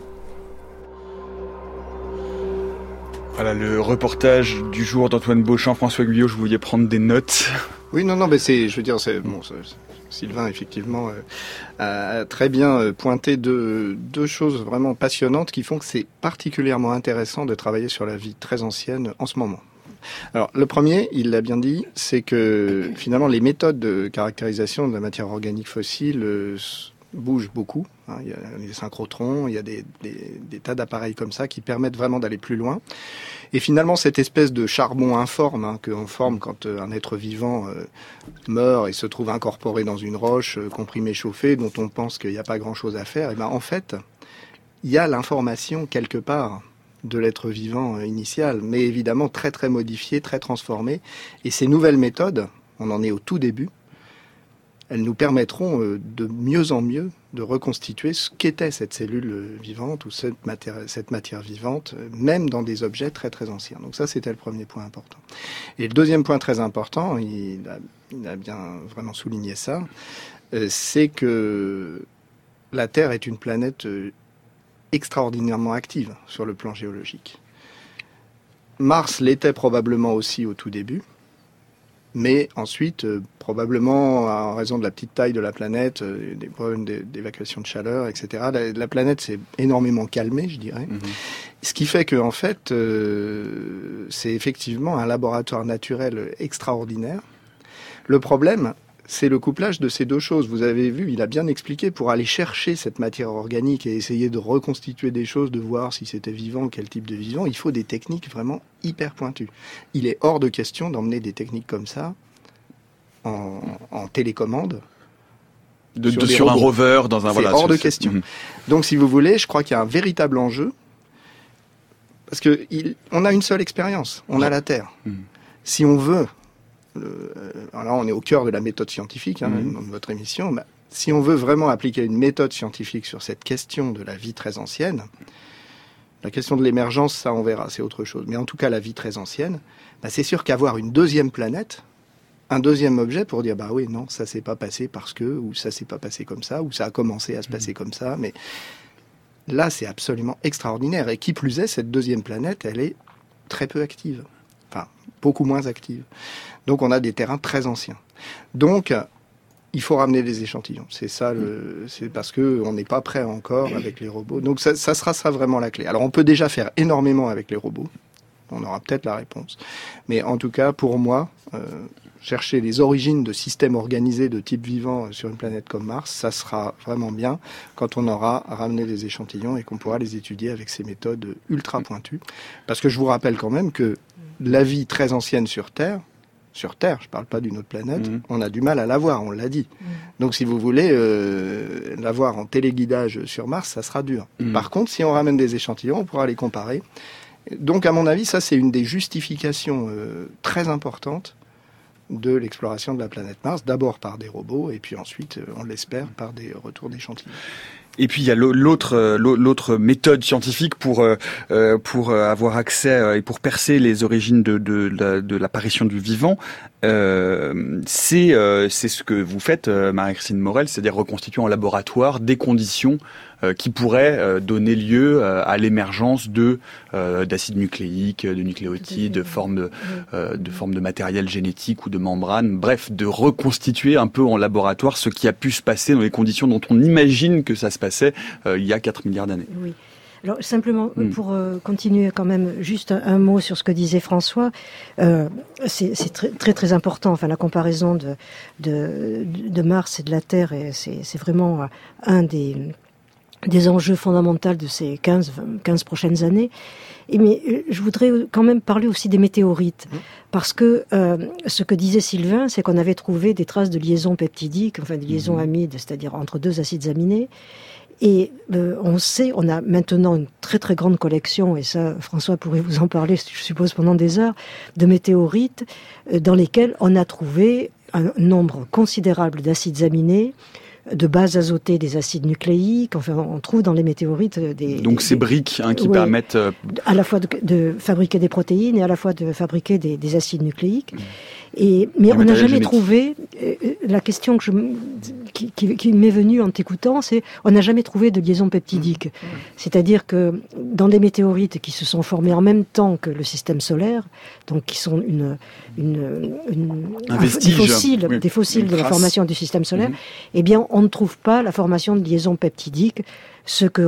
Voilà le reportage du jour d'Antoine Beauchamp, François Guyot, je voulais prendre des notes. Oui, non, mais c'est bon. Sylvain, effectivement, a très bien pointé deux choses vraiment passionnantes qui font que c'est particulièrement intéressant de travailler sur la vie très ancienne en ce moment. Alors, le premier, il l'a bien dit, c'est que finalement, les méthodes de caractérisation de la matière organique fossile bougent beaucoup. Il y a les synchrotrons, il y a des tas d'appareils comme ça qui permettent vraiment d'aller plus loin. Et finalement, cette espèce de charbon informe qu'on forme quand un être vivant meurt et se trouve incorporé dans une roche, comprimé, chauffé, dont on pense qu'il n'y a pas grand-chose à faire, et ben en fait, il y a l'information quelque part de l'être vivant initial, mais évidemment très très modifiée, très transformée. Et ces nouvelles méthodes, on en est au tout début, elles nous permettront de mieux en mieux de reconstituer ce qu'était cette cellule vivante ou cette matière vivante, même dans des objets très très anciens. Donc ça, c'était le premier point important. Et le deuxième point très important, il a bien vraiment souligné ça, c'est que la Terre est une planète extraordinairement active sur le plan géologique. Mars l'était probablement aussi au tout début, mais ensuite, probablement en raison de la petite taille de la planète, des problèmes d'évacuation de chaleur, etc., la planète s'est énormément calmée, je dirais. Mmh. Ce qui fait que, en fait, c'est effectivement un laboratoire naturel extraordinaire. Le problème, c'est le couplage de ces deux choses. Vous avez vu, il a bien expliqué, pour aller chercher cette matière organique et essayer de reconstituer des choses, de voir si c'était vivant, quel type de vivant, il faut des techniques vraiment hyper pointues. Il est hors de question d'emmener des techniques comme ça en télécommande. Sur un rover, dans un... C'est hors de question. Mmh. Donc, si vous voulez, je crois qu'il y a un véritable enjeu, parce qu'on a une seule expérience, on a la Terre. Mmh. Si on veut... Alors là, on est au cœur de la méthode scientifique, dans votre émission. Si on veut vraiment appliquer une méthode scientifique sur cette question de la vie très ancienne, la question de l'émergence, ça on verra, c'est autre chose. Mais en tout cas, la vie très ancienne, c'est sûr qu'avoir une deuxième planète, un deuxième objet pour dire, oui, non, ça s'est pas passé parce que, ou ça s'est pas passé comme ça, ou ça a commencé à se passer comme ça, mais là, c'est absolument extraordinaire. Et qui plus est, cette deuxième planète, elle est très peu active. Enfin, beaucoup moins active. Donc on a des terrains très anciens. Donc il faut ramener des échantillons. C'est ça, c'est parce que on n'est pas prêt encore avec les robots. Donc ça sera ça vraiment la clé. Alors on peut déjà faire énormément avec les robots. On aura peut-être la réponse. Mais en tout cas, pour moi, chercher les origines de systèmes organisés de type vivant sur une planète comme Mars, ça sera vraiment bien quand on aura ramené des échantillons et qu'on pourra les étudier avec ces méthodes ultra pointues. Parce que je vous rappelle quand même que la vie très ancienne sur Terre, je ne parle pas d'une autre planète, on a du mal à la voir, on l'a dit. Donc si vous voulez la voir en téléguidage sur Mars, ça sera dur. Par contre, si on ramène des échantillons, on pourra les comparer. Donc à mon avis, ça c'est une des justifications très importantes de l'exploration de la planète Mars, d'abord par des robots, et puis ensuite, on l'espère, par des retours d'échantillons. Et puis il y a l'autre méthode scientifique pour avoir accès et pour percer les origines de l'apparition du vivant, c'est ce que vous faites, Marie-Christine Morel, c'est-à-dire reconstituer en laboratoire des conditions qui pourraient donner lieu à l'émergence d'acides nucléiques, de nucléotides, de formes de matériel génétique ou de membranes, bref, de reconstituer un peu en laboratoire ce qui a pu se passer dans les conditions dont on imagine que ça se passait il y a 4 milliards d'années. Oui. Alors simplement pour continuer quand même juste un mot sur ce que disait François, c'est très très très important. Enfin la comparaison de Mars et de la Terre, c'est vraiment un des enjeux fondamentaux de ces 15 prochaines années. Mais je voudrais quand même parler aussi des météorites, parce que ce que disait Sylvain, c'est qu'on avait trouvé des traces de liaisons peptidiques, enfin des liaisons amides, c'est-à-dire entre deux acides aminés. Et on a maintenant une très très grande collection, et ça François pourrait vous en parler, je suppose, pendant des heures, de météorites dans lesquelles on a trouvé un nombre considérable d'acides aminés, de bases azotées des acides nucléiques. Enfin, on trouve dans les météorites donc ces briques qui permettent à la fois de fabriquer des protéines et à la fois de fabriquer des acides nucléiques. Mais on n'a jamais trouvé, la question qui m'est venue en t'écoutant, c'est on n'a jamais trouvé de liaison peptidique. C'est-à-dire que dans les météorites qui se sont formées en même temps que le système solaire, donc qui sont des fossiles de la formation du système solaire, eh bien on ne trouve pas la formation de liaison peptidique. Ce que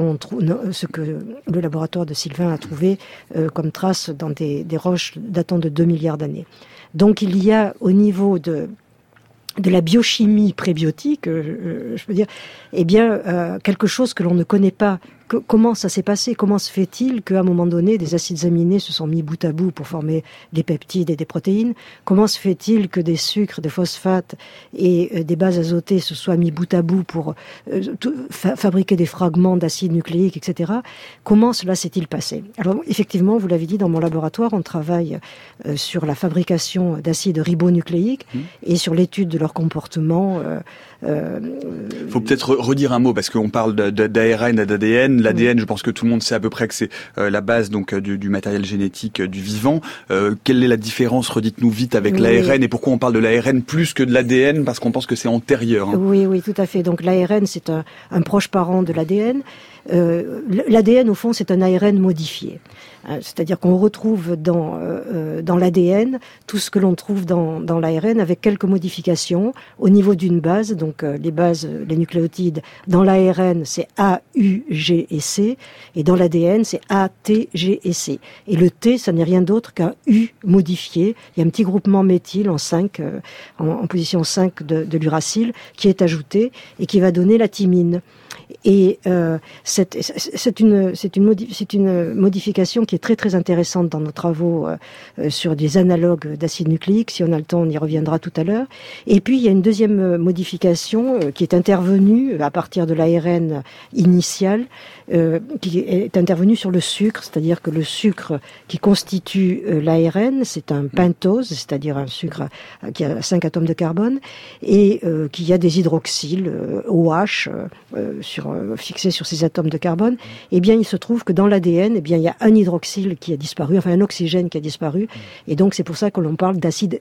le laboratoire de Sylvain a trouvé comme trace dans des roches datant de 2 milliards d'années. Donc il y a au niveau de la biochimie prébiotique, je peux dire, quelque chose que l'on ne connaît pas. Comment ça s'est passé? Comment se fait-il qu'à un moment donné, des acides aminés se sont mis bout à bout pour former des peptides et des protéines? Comment se fait-il que des sucres, des phosphates et des bases azotées se soient mis bout à bout pour fabriquer des fragments d'acides nucléiques, etc. Comment cela s'est-il passé? Alors, effectivement, vous l'avez dit, dans mon laboratoire, on travaille sur la fabrication d'acides ribonucléiques et sur l'étude de leur comportement. Faut peut-être redire un mot parce qu'on parle d'ARN et d'ADN. L'ADN, je pense que tout le monde sait à peu près que c'est la base donc du matériel génétique du vivant. Quelle est la différence? Redites-nous vite avec l'ARN et pourquoi on parle de l'ARN plus que de l'ADN parce qu'on pense que c'est antérieur. Oui, tout à fait. Donc l'ARN, c'est un proche parent de l'ADN. L'ADN, au fond, c'est un ARN modifié. C'est-à-dire qu'on retrouve dans l'ADN tout ce que l'on trouve dans l'ARN avec quelques modifications au niveau d'une base. Donc les nucléotides, dans l'ARN, c'est A, U, G et C. Et dans l'ADN, c'est A, T, G et C. Et le T, ça n'est rien d'autre qu'un U modifié. Il y a un petit groupement méthyle en 5, en position 5 de l'uracile qui est ajouté et qui va donner la thymine. Et c'est une modification qui est très très intéressante dans nos travaux sur des analogues d'acides nucléiques. Si on a le temps, on y reviendra tout à l'heure. Et puis il y a une deuxième modification qui est intervenue à partir de l'ARN initial, qui est intervenue sur le sucre, c'est-à-dire que le sucre qui constitue l'ARN, c'est un pentose, c'est-à-dire un sucre qui a 5 atomes de carbone et qui a des hydroxyles OH fixés sur ces atomes de carbone. Eh bien, il se trouve que dans l'ADN, il y a un hydroxyle qui a disparu, enfin un oxygène qui a disparu, et donc c'est pour ça que l'on parle d'acide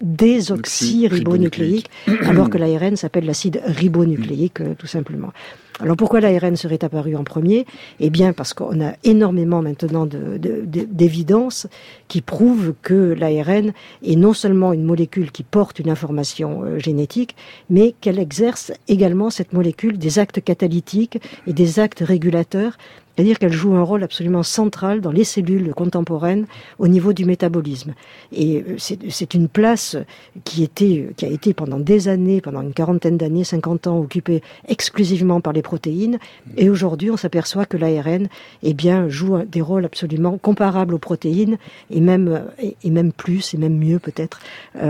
désoxyribonucléique, alors que l'ARN s'appelle l'acide ribonucléique, tout simplement. Alors pourquoi l'ARN serait apparu en premier? Eh bien parce qu'on a énormément maintenant d'évidences qui prouvent que l'ARN est non seulement une molécule qui porte une information génétique, mais qu'elle exerce également cette molécule des actes catalytiques et des actes régulateurs. C'est-à-dire qu'elle joue un rôle absolument central dans les cellules contemporaines au niveau du métabolisme. Et c'est une place qui a été pendant des années, pendant une quarantaine d'années, 50 ans, occupée exclusivement par les protéines. Et aujourd'hui, on s'aperçoit que l'ARN, joue des rôles absolument comparables aux protéines et même plus et même mieux peut-être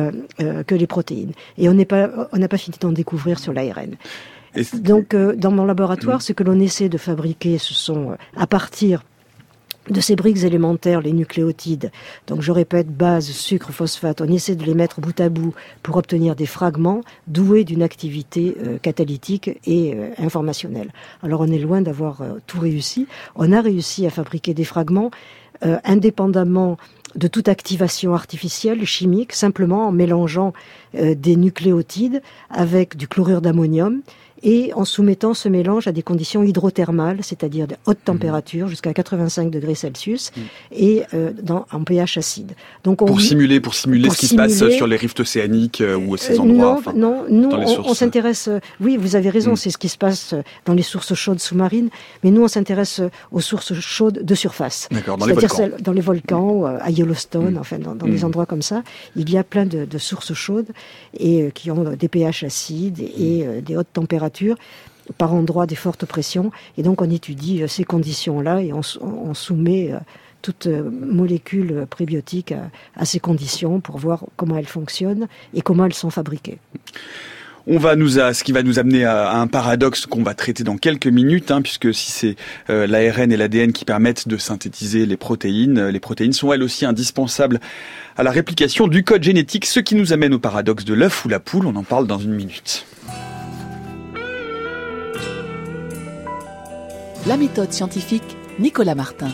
que les protéines. Et on n'a pas fini d'en découvrir sur l'ARN. Donc, dans mon laboratoire, ce que l'on essaie de fabriquer, ce sont, à partir de ces briques élémentaires, les nucléotides, donc je répète, base, sucre, phosphate, on essaie de les mettre bout à bout pour obtenir des fragments doués d'une activité catalytique et informationnelle. Alors, on est loin d'avoir tout réussi. On a réussi à fabriquer des fragments indépendamment de toute activation artificielle, chimique, simplement en mélangeant des nucléotides avec du chlorure d'ammonium et en soumettant ce mélange à des conditions hydrothermales, c'est-à-dire de haute température, jusqu'à 85 degrés Celsius, et en pH acide. Donc pour simuler ce qui se passe sur les rifts océaniques ou ces endroits. Non, nous on s'intéresse. Oui, vous avez raison, c'est ce qui se passe dans les sources chaudes sous-marines, mais nous on s'intéresse aux sources chaudes de surface. D'accord, dans les volcans. Dans les volcans, à Yellowstone, enfin dans des endroits comme ça, il y a plein de sources chaudes et qui ont des pH acides et des hautes températures, par endroits des fortes pressions, et donc on étudie ces conditions-là et on soumet toute molécule prébiotique à ces conditions pour voir comment elles fonctionnent et comment elles sont fabriquées. Ce qui va nous amener à un paradoxe qu'on va traiter dans quelques minutes, puisque si c'est l'ARN et l'ADN qui permettent de synthétiser les protéines sont elles aussi indispensables à la réplication du code génétique, ce qui nous amène au paradoxe de l'œuf ou la poule. On en parle dans une minute. La méthode scientifique, Nicolas Martin.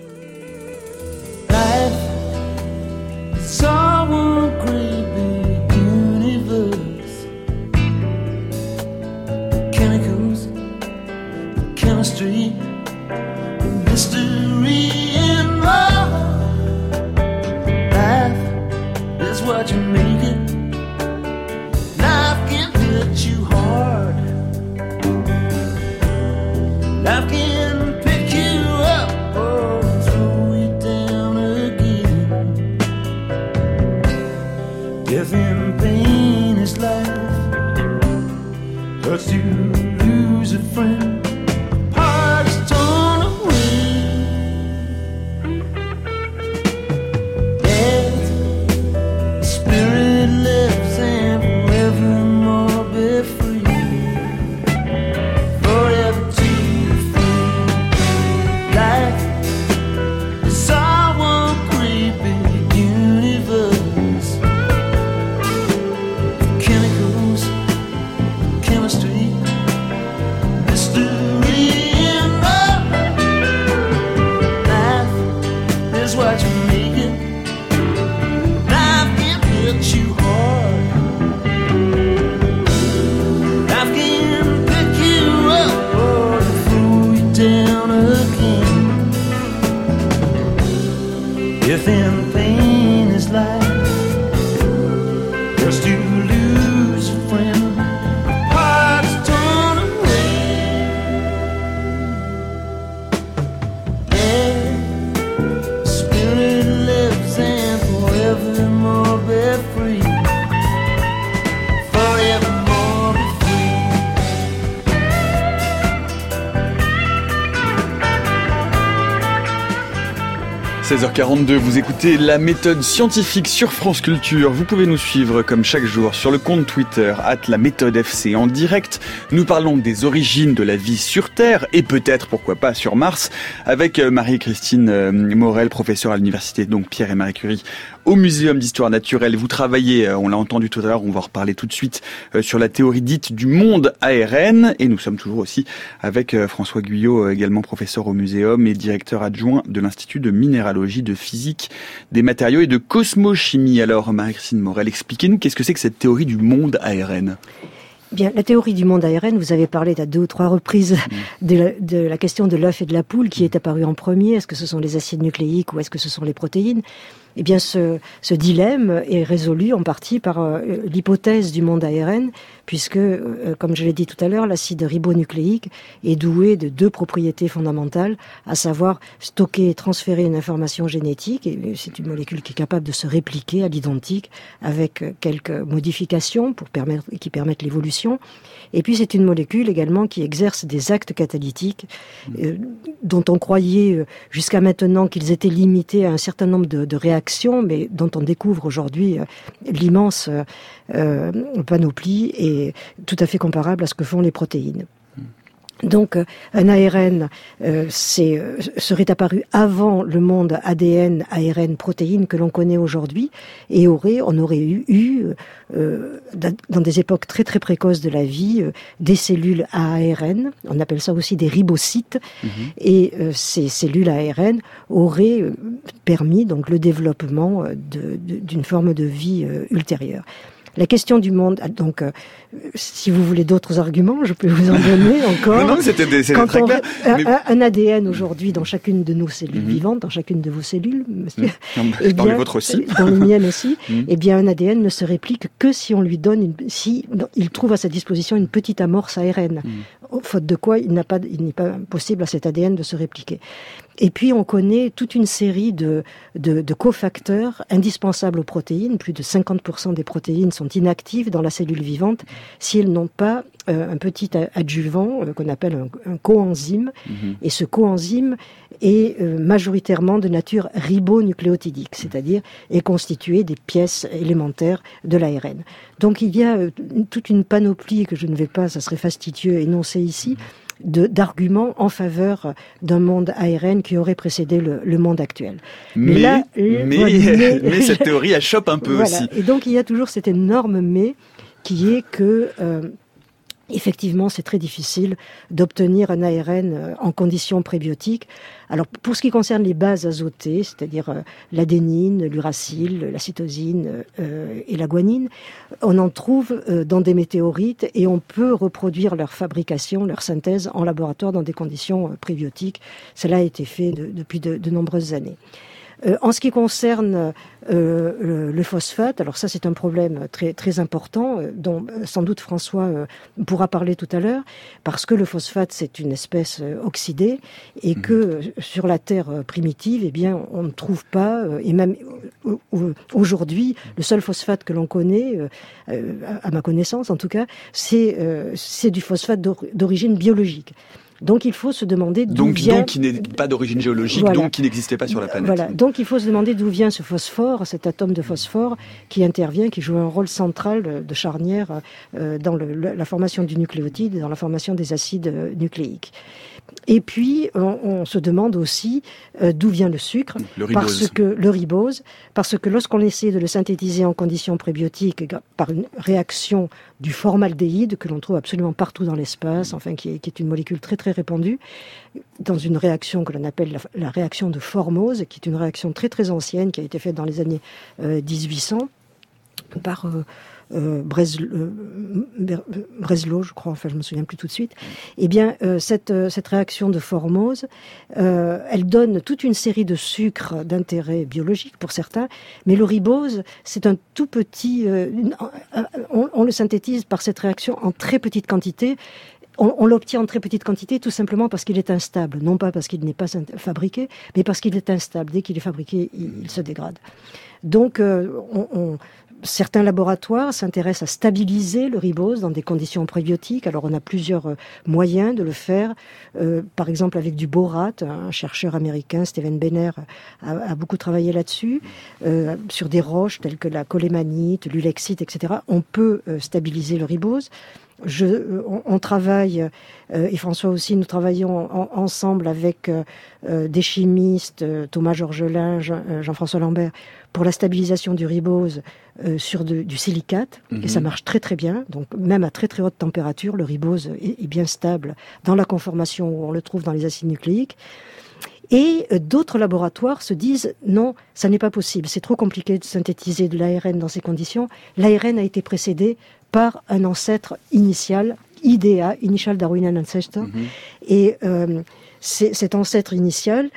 Chemistry, mystery and more. Life is what you make it. Life can hit you hard. Life can pick you up or throw you down again. Death and pain is life. Hurts to lose a friend. – 16h42, vous écoutez La méthode scientifique sur France Culture. Vous pouvez nous suivre comme chaque jour sur le compte Twitter @laméthodefc. En direct, nous parlons des origines de la vie sur Terre et peut-être, pourquoi pas, sur Mars avec Marie-Christine Morel, professeure à l'université donc Pierre et Marie Curie au Muséum d'Histoire Naturelle. Vous travaillez, on l'a entendu tout à l'heure, on va en reparler tout de suite, sur la théorie dite du monde ARN. Et nous sommes toujours aussi avec François Guyot, également professeur au Muséum et directeur adjoint de l'Institut de minéralogie, de physique des matériaux et de cosmochimie. Alors, Marie-Christine Morel, expliquez-nous qu'est-ce que c'est que cette théorie du monde ARN ? Bien, la théorie du monde ARN, vous avez parlé à 2 ou 3 reprises de la question de l'œuf et de la poule qui est apparue en premier. Est-ce que ce sont les acides nucléiques ou est-ce que ce sont les protéines ? Eh bien, ce dilemme est résolu en partie par l'hypothèse du monde ARN, puisque, comme je l'ai dit tout à l'heure, l'acide ribonucléique est doué de 2 propriétés fondamentales, à savoir stocker et transférer une information génétique, et c'est une molécule qui est capable de se répliquer à l'identique avec quelques modifications qui permettent l'évolution. Et puis c'est une molécule également qui exerce des actes catalytiques dont on croyait jusqu'à maintenant qu'ils étaient limités à un certain nombre de réactions, mais dont on découvre aujourd'hui l'immense panoplie et tout à fait comparable à ce que font les protéines. Donc, un ARN serait apparu avant le monde ADN, ARN, protéines que l'on connaît aujourd'hui, et on aurait eu dans des époques très très précoces de la vie, des cellules à ARN. On appelle ça aussi des ribocytes, et ces cellules à ARN auraient permis donc le développement d'une forme de vie ultérieure. La question du monde, donc, si vous voulez d'autres arguments, je peux vous en donner encore. Non, c'était très clair. Un ADN aujourd'hui dans chacune de nos cellules vivantes, dans chacune de vos cellules, monsieur. Dans les vôtres aussi. Dans les miennes aussi. Eh bien, un ADN ne se réplique que si on lui donne il trouve à sa disposition une petite amorce ARN. Faute de quoi, il n'est pas possible à cet ADN de se répliquer. Et puis, on connaît toute une série de cofacteurs indispensables aux protéines. Plus de 50% des protéines sont inactives dans la cellule vivante si elles n'ont pas un petit adjuvant qu'on appelle un coenzyme. Et ce coenzyme est majoritairement de nature ribonucléotidique, c'est-à-dire est constitué des pièces élémentaires de l'ARN. Donc, il y a toute une panoplie que je ne vais pas, ça serait fastidieux, énoncer ici, d'arguments en faveur d'un monde ARN qui aurait précédé le monde actuel. Mais cette théorie achoppe un peu aussi. Et donc il y a toujours cet énorme mais qui est que Effectivement, c'est très difficile d'obtenir un ARN en conditions prébiotiques. Alors, pour ce qui concerne les bases azotées, c'est-à-dire l'adénine, l'uracile, la cytosine et la guanine, on en trouve dans des météorites et on peut reproduire leur fabrication, leur synthèse en laboratoire dans des conditions prébiotiques. Cela a été fait depuis de nombreuses années. En ce qui concerne le phosphate, alors ça c'est un problème très très important dont sans doute François pourra parler tout à l'heure, parce que le phosphate c'est une espèce oxydée et que sur la Terre primitive, eh bien on ne trouve pas, et même aujourd'hui le seul phosphate que l'on connaît, à ma connaissance en tout cas, c'est du phosphate d'origine biologique. Donc il faut se demander d'où vient... Donc qui n'est pas d'origine géologique, voilà. Donc qui n'existait pas sur la planète. Voilà. Donc il faut se demander d'où vient ce phosphore, cet atome de phosphore qui intervient, qui joue un rôle central de charnière dans la formation du nucléotide, dans la formation des acides nucléiques. Et puis, on se demande aussi d'où vient le sucre, le ribose, parce que lorsqu'on essaie de le synthétiser en conditions prébiotiques par une réaction du formaldéhyde que l'on trouve absolument partout dans l'espace, enfin qui est une molécule très très répandue, dans une réaction que l'on appelle la réaction de Formose, qui est une réaction très très ancienne qui a été faite dans les années 1800 par Breslau, je crois, enfin je me souviens plus tout de suite. Eh bien, cette réaction de Formose, elle donne toute une série de sucres d'intérêt biologique pour certains, mais le ribose, c'est un tout petit... on le synthétise par cette réaction en très petite quantité. On l'obtient en très petite quantité tout simplement parce qu'il est instable, non pas parce qu'il n'est pas fabriqué, mais parce qu'il est instable. Dès qu'il est fabriqué, il se dégrade. Donc, certains laboratoires s'intéressent à stabiliser le ribose dans des conditions prébiotiques. Alors, on a plusieurs moyens de le faire. Par exemple, avec du borate, un chercheur américain, Steven Benner, a beaucoup travaillé là-dessus. Sur des roches telles que la colémanite, l'ulexite, etc. On peut stabiliser le ribose. On travaille, et François aussi, nous travaillons ensemble avec des chimistes, Thomas Georgelin, Jean-François Lambert, pour la stabilisation du ribose sur du silicate, et ça marche très très bien. Donc même à très très haute température, le ribose est bien stable dans la conformation où on le trouve dans les acides nucléiques. Et d'autres laboratoires se disent non, ça n'est pas possible, c'est trop compliqué de synthétiser de l'ARN dans ces conditions. L'ARN a été précédé par un ancêtre initial, IDA, Initial Darwinian Ancestor, et cet ancêtre initial,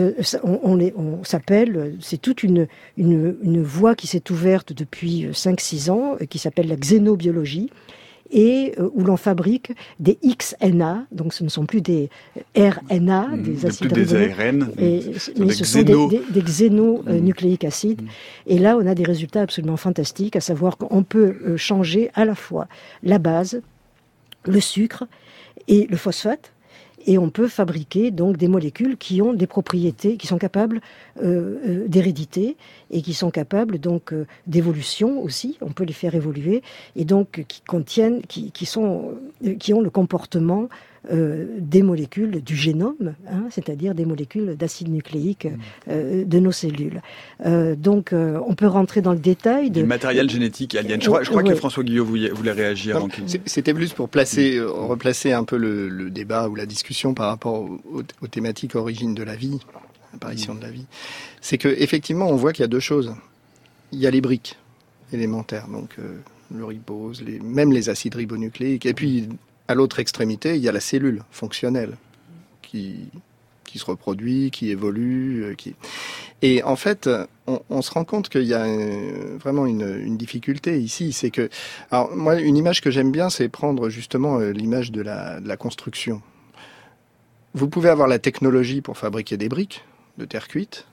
on s'appelle, c'est toute une voie qui s'est ouverte depuis 5-6 ans, qui s'appelle la xénobiologie, et où l'on fabrique des XNA, donc ce ne sont plus des RNA, des acides ARN, mais ce sont des xénonucléiques acides. Et là, on a des résultats absolument fantastiques, à savoir qu'on peut changer à la fois la base, le sucre et le phosphate, et on peut fabriquer donc des molécules qui ont des propriétés, qui sont capables d'hérédité et qui sont capables donc d'évolution aussi. On peut les faire évoluer et donc qui ont le comportement des molécules du génome, c'est-à-dire des molécules d'acides nucléiques de nos cellules. Donc, on peut rentrer dans le détail du matériel génétique alien. Je crois que François Guillot voulait réagir. C'était plus pour replacer un peu le débat ou la discussion par rapport aux thématiques origines de la vie, apparition de la vie. C'est que effectivement, on voit qu'il y a deux choses. Il y a les briques élémentaires, donc le ribose, même les acides ribonucléiques, et puis à l'autre extrémité, il y a la cellule fonctionnelle qui se reproduit, qui évolue. Et en fait, on se rend compte qu'il y a vraiment une difficulté ici. C'est que, alors moi, une image que j'aime bien, c'est prendre justement l'image de la construction. Vous pouvez avoir la technologie pour fabriquer des briques de terre cuite.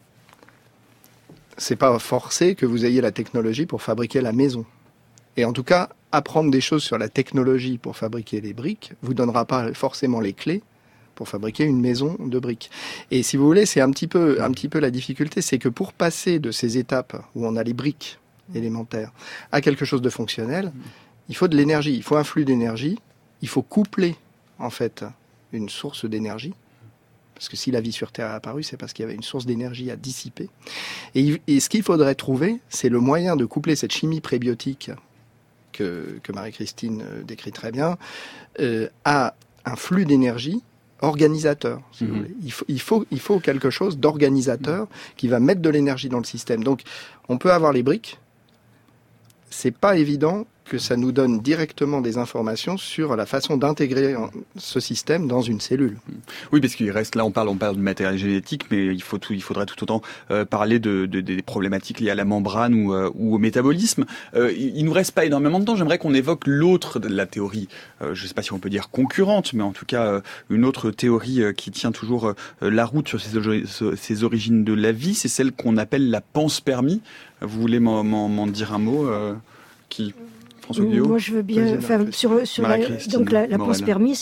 C'est pas forcé que vous ayez la technologie pour fabriquer la maison. Et en tout cas, apprendre des choses sur la technologie pour fabriquer les briques vous donnera pas forcément les clés pour fabriquer une maison de briques. Et si vous voulez, c'est un petit peu la difficulté, c'est que pour passer de ces étapes où on a les briques élémentaires à quelque chose de fonctionnel, il faut de l'énergie, il faut un flux d'énergie, il faut coupler en fait une source d'énergie. Parce que si la vie sur Terre a apparu, c'est parce qu'il y avait une source d'énergie à dissiper. Et ce qu'il faudrait trouver, c'est le moyen de coupler cette chimie prébiotique que Marie-Christine décrit très bien, a un flux d'énergie organisateur, si vous voulez. Il faut quelque chose d'organisateur qui va mettre de l'énergie dans le système. Donc, on peut avoir les briques. C'est pas évident que ça nous donne directement des informations sur la façon d'intégrer ce système dans une cellule. Oui, parce qu'il reste là, on parle de matériel génétique, mais il faudrait tout autant parler des problématiques liées à la membrane ou au métabolisme. Il nous reste pas énormément de temps. J'aimerais qu'on évoque l'autre de la théorie. Je ne sais pas si on peut dire concurrente, mais en tout cas une autre théorie qui tient toujours la route sur ces origines de la vie. C'est celle qu'on appelle la panspermie. Vous voulez m'en dire un mot François Guyot. Moi, je veux bien. Sur la panspermie,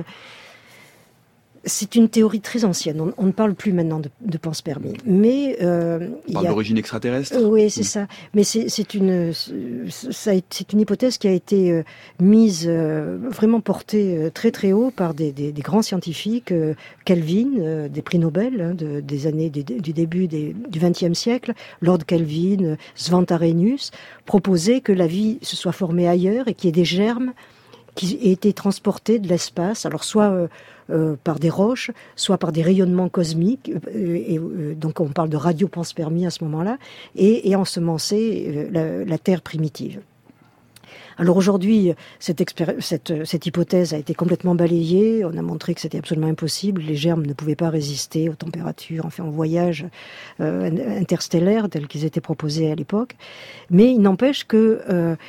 c'est une théorie très ancienne. On ne parle plus maintenant de panspermie. Mais on parle d'origine extraterrestre. Oui, c'est ça. Mais c'est une hypothèse qui a été mise, vraiment portée très très haut par des grands scientifiques, Kelvin, des prix Nobel des années du début du XXe siècle, Lord Kelvin, Svante Arrhenius, proposaient que la vie se soit formée ailleurs et qu'il y ait des germes qui aient été transportés de l'espace. Alors soit par des roches, soit par des rayonnements cosmiques, donc on parle de radiopanspermie à ce moment-là, et ensemencer la Terre primitive. Alors aujourd'hui, cette hypothèse a été complètement balayée. On a montré que c'était absolument impossible. Les germes ne pouvaient pas résister aux températures, enfin aux voyages interstellaires tels qu'ils étaient proposés à l'époque. Mais il n'empêche que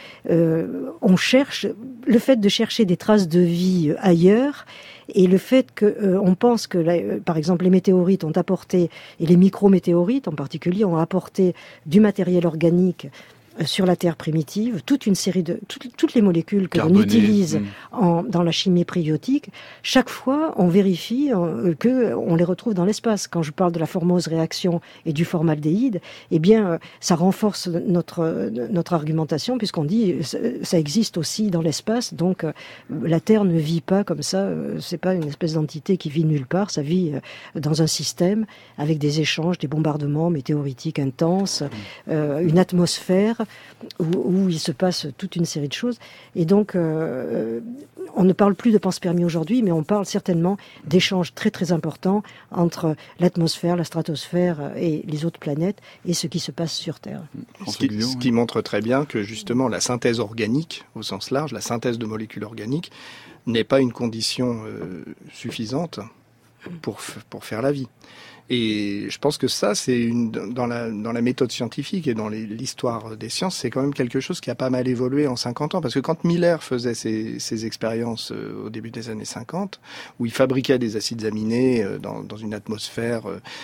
on cherche, le fait de chercher des traces de vie ailleurs, et le fait que on pense que, par exemple, les météorites ont apporté, et les micrométéorites en particulier, ont apporté du matériel organique sur la Terre primitive, toute une série de toutes les molécules que l'on utilise dans la chimie prébiotique. Chaque fois, on vérifie que on les retrouve dans l'espace. Quand je parle de la formose réaction et du formaldéhyde, eh bien, ça renforce notre argumentation, puisqu'on dit ça existe aussi dans l'espace. Donc, la Terre ne vit pas comme ça. C'est pas une espèce d'entité qui vit nulle part. Ça vit dans un système avec des échanges, des bombardements météoritiques intenses, une atmosphère où il se passe toute une série de choses. Et donc, on ne parle plus de panspermie aujourd'hui, mais on parle certainement d'échanges très très importants entre l'atmosphère, la stratosphère et les autres planètes et ce qui se passe sur Terre. Ce qui montre très bien que justement la synthèse organique, au sens large, la synthèse de molécules organiques, n'est pas une condition suffisante pour faire la vie. Et je pense que ça, c'est dans la méthode scientifique et dans l'histoire des sciences, c'est quand même quelque chose qui a pas mal évolué en 50 ans. Parce que quand Miller faisait ses expériences au début des années 50, où il fabriquait des acides aminés dans une atmosphère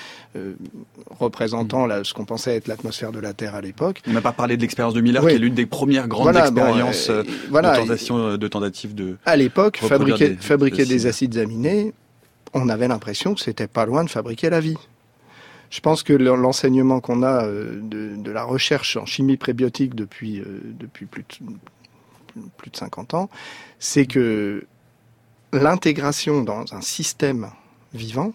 représentant ce qu'on pensait être l'atmosphère de la Terre à l'époque. On n'a pas parlé de l'expérience de Miller, qui est l'une des premières grandes expériences de tentatives de... À l'époque, fabriquer des acides aminés, on avait l'impression que c'était pas loin de fabriquer la vie. Je pense que l'enseignement qu'on a de la recherche en chimie prébiotique depuis plus de 50 ans, c'est que l'intégration dans un système vivant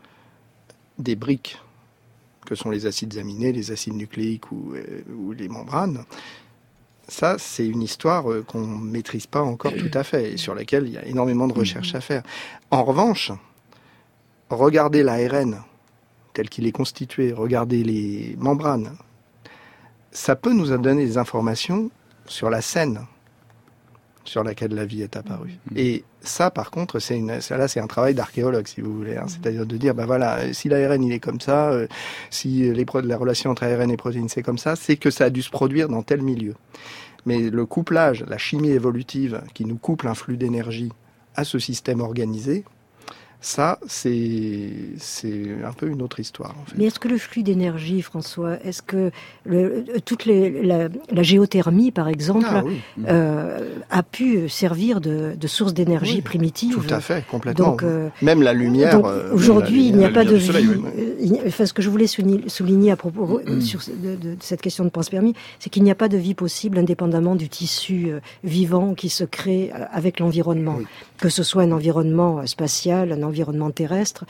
des briques, que sont les acides aminés, les acides nucléiques ou les membranes, ça, c'est une histoire qu'on ne maîtrise pas encore tout à fait et sur laquelle il y a énormément de recherches à faire. En revanche, regardez l'ARN tel qu'il est constitué, regardez les membranes, ça peut nous donner des informations sur la scène sur laquelle la vie est apparue. Et ça, par contre, c'est un travail d'archéologue, si vous voulez. C'est-à-dire de dire, si l'ARN il est comme ça, si la relation entre ARN et protéines c'est comme ça, c'est que ça a dû se produire dans tel milieu. Mais le couplage, la chimie évolutive qui nous couple un flux d'énergie à ce système organisé, ça, c'est un peu une autre histoire, en fait. Mais est-ce que le flux d'énergie, François, est-ce que la géothermie, par exemple, a pu servir de source d'énergie primitive? Tout à fait, complètement. Donc, même la lumière. Donc, aujourd'hui, il n'y a pas de vie. Enfin, ce que je voulais souligner à propos de cette question de panspermie, c'est qu'il n'y a pas de vie possible indépendamment du tissu vivant qui se crée avec l'environnement. Oui. Que ce soit un environnement spatial, un environnement terrestre,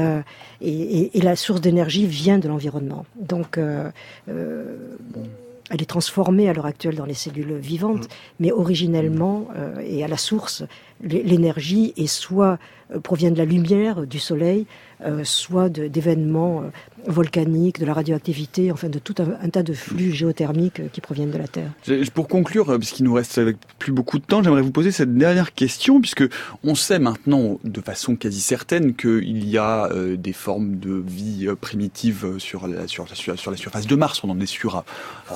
et la source d'énergie vient de l'environnement. Donc, elle est transformée à l'heure actuelle dans les cellules vivantes, mais originellement et à la source, l'énergie est soit provient de la lumière, du soleil, soit d'événements volcaniques, de la radioactivité, enfin de tout un tas de flux géothermiques qui proviennent de la Terre. Pour conclure, puisqu'il nous reste plus beaucoup de temps, j'aimerais vous poser cette dernière question, puisque on sait maintenant de façon quasi certaine qu'il y a des formes de vie primitive sur la surface de Mars. On en est sûr.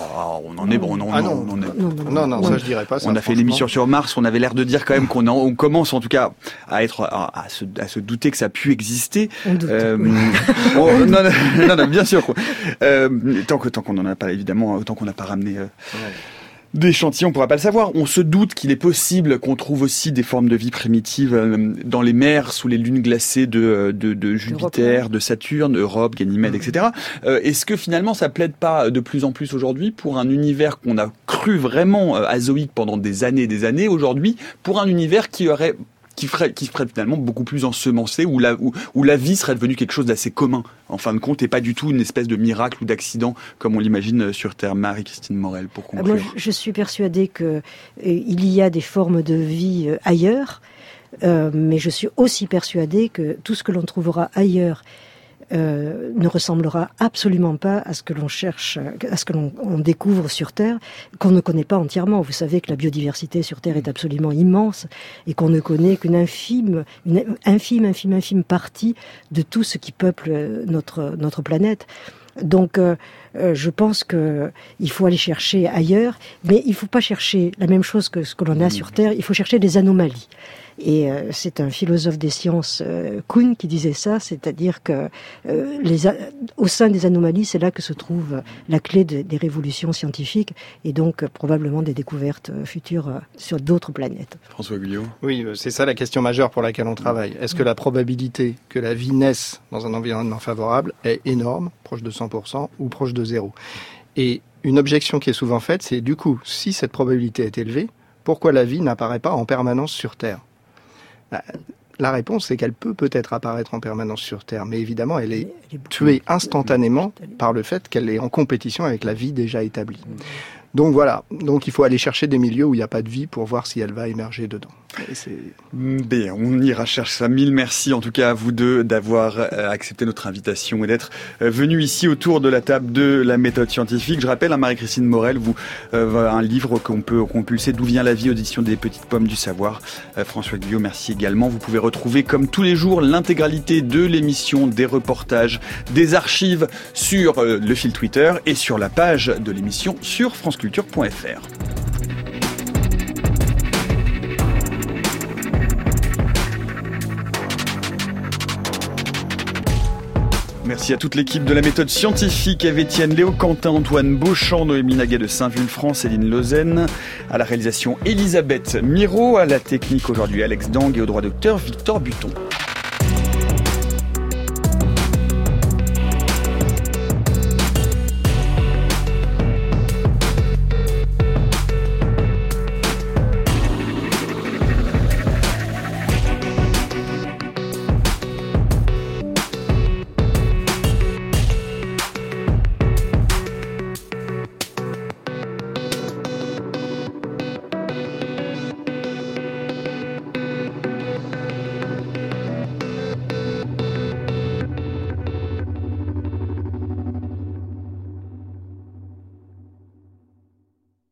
Non, ça je dirais pas. Ça, on a fait l'émission sur Mars. On avait l'air de dire quand même qu'on commence en tout cas à se douter que ça a pu exister. Non, bien sûr. Tant qu'on n'en a pas, évidemment, tant qu'on n'a pas ramené d'échantillons, on ne pourra pas le savoir. On se doute qu'il est possible qu'on trouve aussi des formes de vie primitives dans les mers, sous les lunes glacées de Jupiter, de Saturne, Europe, Ganymède, etc. Est-ce que finalement ça plaide pas de plus en plus aujourd'hui pour un univers qu'on a cru vraiment azoïque pendant des années aujourd'hui, pour un univers qui ferait finalement beaucoup plus ensemencé, où la vie serait devenue quelque chose d'assez commun, en fin de compte, et pas du tout une espèce de miracle ou d'accident, comme on l'imagine sur Terre. Marie-Christine Morel, pour conclure. Moi, je suis persuadée qu'il y a des formes de vie ailleurs, mais je suis aussi persuadée que tout ce que l'on trouvera ailleurs ne ressemblera absolument pas à ce que l'on cherche, à ce que l'on découvre sur Terre, qu'on ne connaît pas entièrement. Vous savez que la biodiversité sur Terre est absolument immense et qu'on ne connaît qu'une infime partie de tout ce qui peuple notre planète. Donc, je pense que il faut aller chercher ailleurs, mais il ne faut pas chercher la même chose que ce que l'on a sur Terre. Il faut chercher des anomalies. Et c'est un philosophe des sciences, Kuhn, qui disait ça, c'est-à-dire que au sein des anomalies, c'est là que se trouve la clé des révolutions scientifiques et donc probablement des découvertes futures sur d'autres planètes. François Guyot. Oui, c'est ça la question majeure pour laquelle on travaille. Est-ce que la probabilité que la vie naisse dans un environnement favorable est énorme, proche de 100% ou proche de 0 ? Et une objection qui est souvent faite, c'est du coup, si cette probabilité est élevée, pourquoi la vie n'apparaît pas en permanence sur Terre ? La réponse, c'est qu'elle peut-être apparaître en permanence sur Terre, mais évidemment, elle est tuée instantanément par le fait qu'elle est en compétition avec la vie déjà établie. Donc voilà, il faut aller chercher des milieux où il n'y a pas de vie pour voir si elle va émerger dedans. Bien, on ira chercher ça. Mille merci en tout cas à vous deux d'avoir accepté notre invitation et d'être venus ici autour de la table de la méthode scientifique. Je rappelle, Marie-Christine Morel, vous un livre qu'on peut compulser, D'où vient la vie, audition des petites pommes du savoir. François Guyot, merci également. Vous pouvez retrouver comme tous les jours l'intégralité de l'émission, des reportages, des archives sur le fil Twitter et sur la page de l'émission sur franceculture.fr. Merci à toute l'équipe de la méthode scientifique, Eve Etienne, Léo Quentin, Antoine Beauchamp, Noémie Naguet de Saint-Vulfranc, Céline Lausanne, à la réalisation Elisabeth Miro, à la technique aujourd'hui Alex Dang et au droit docteur Victor Buton.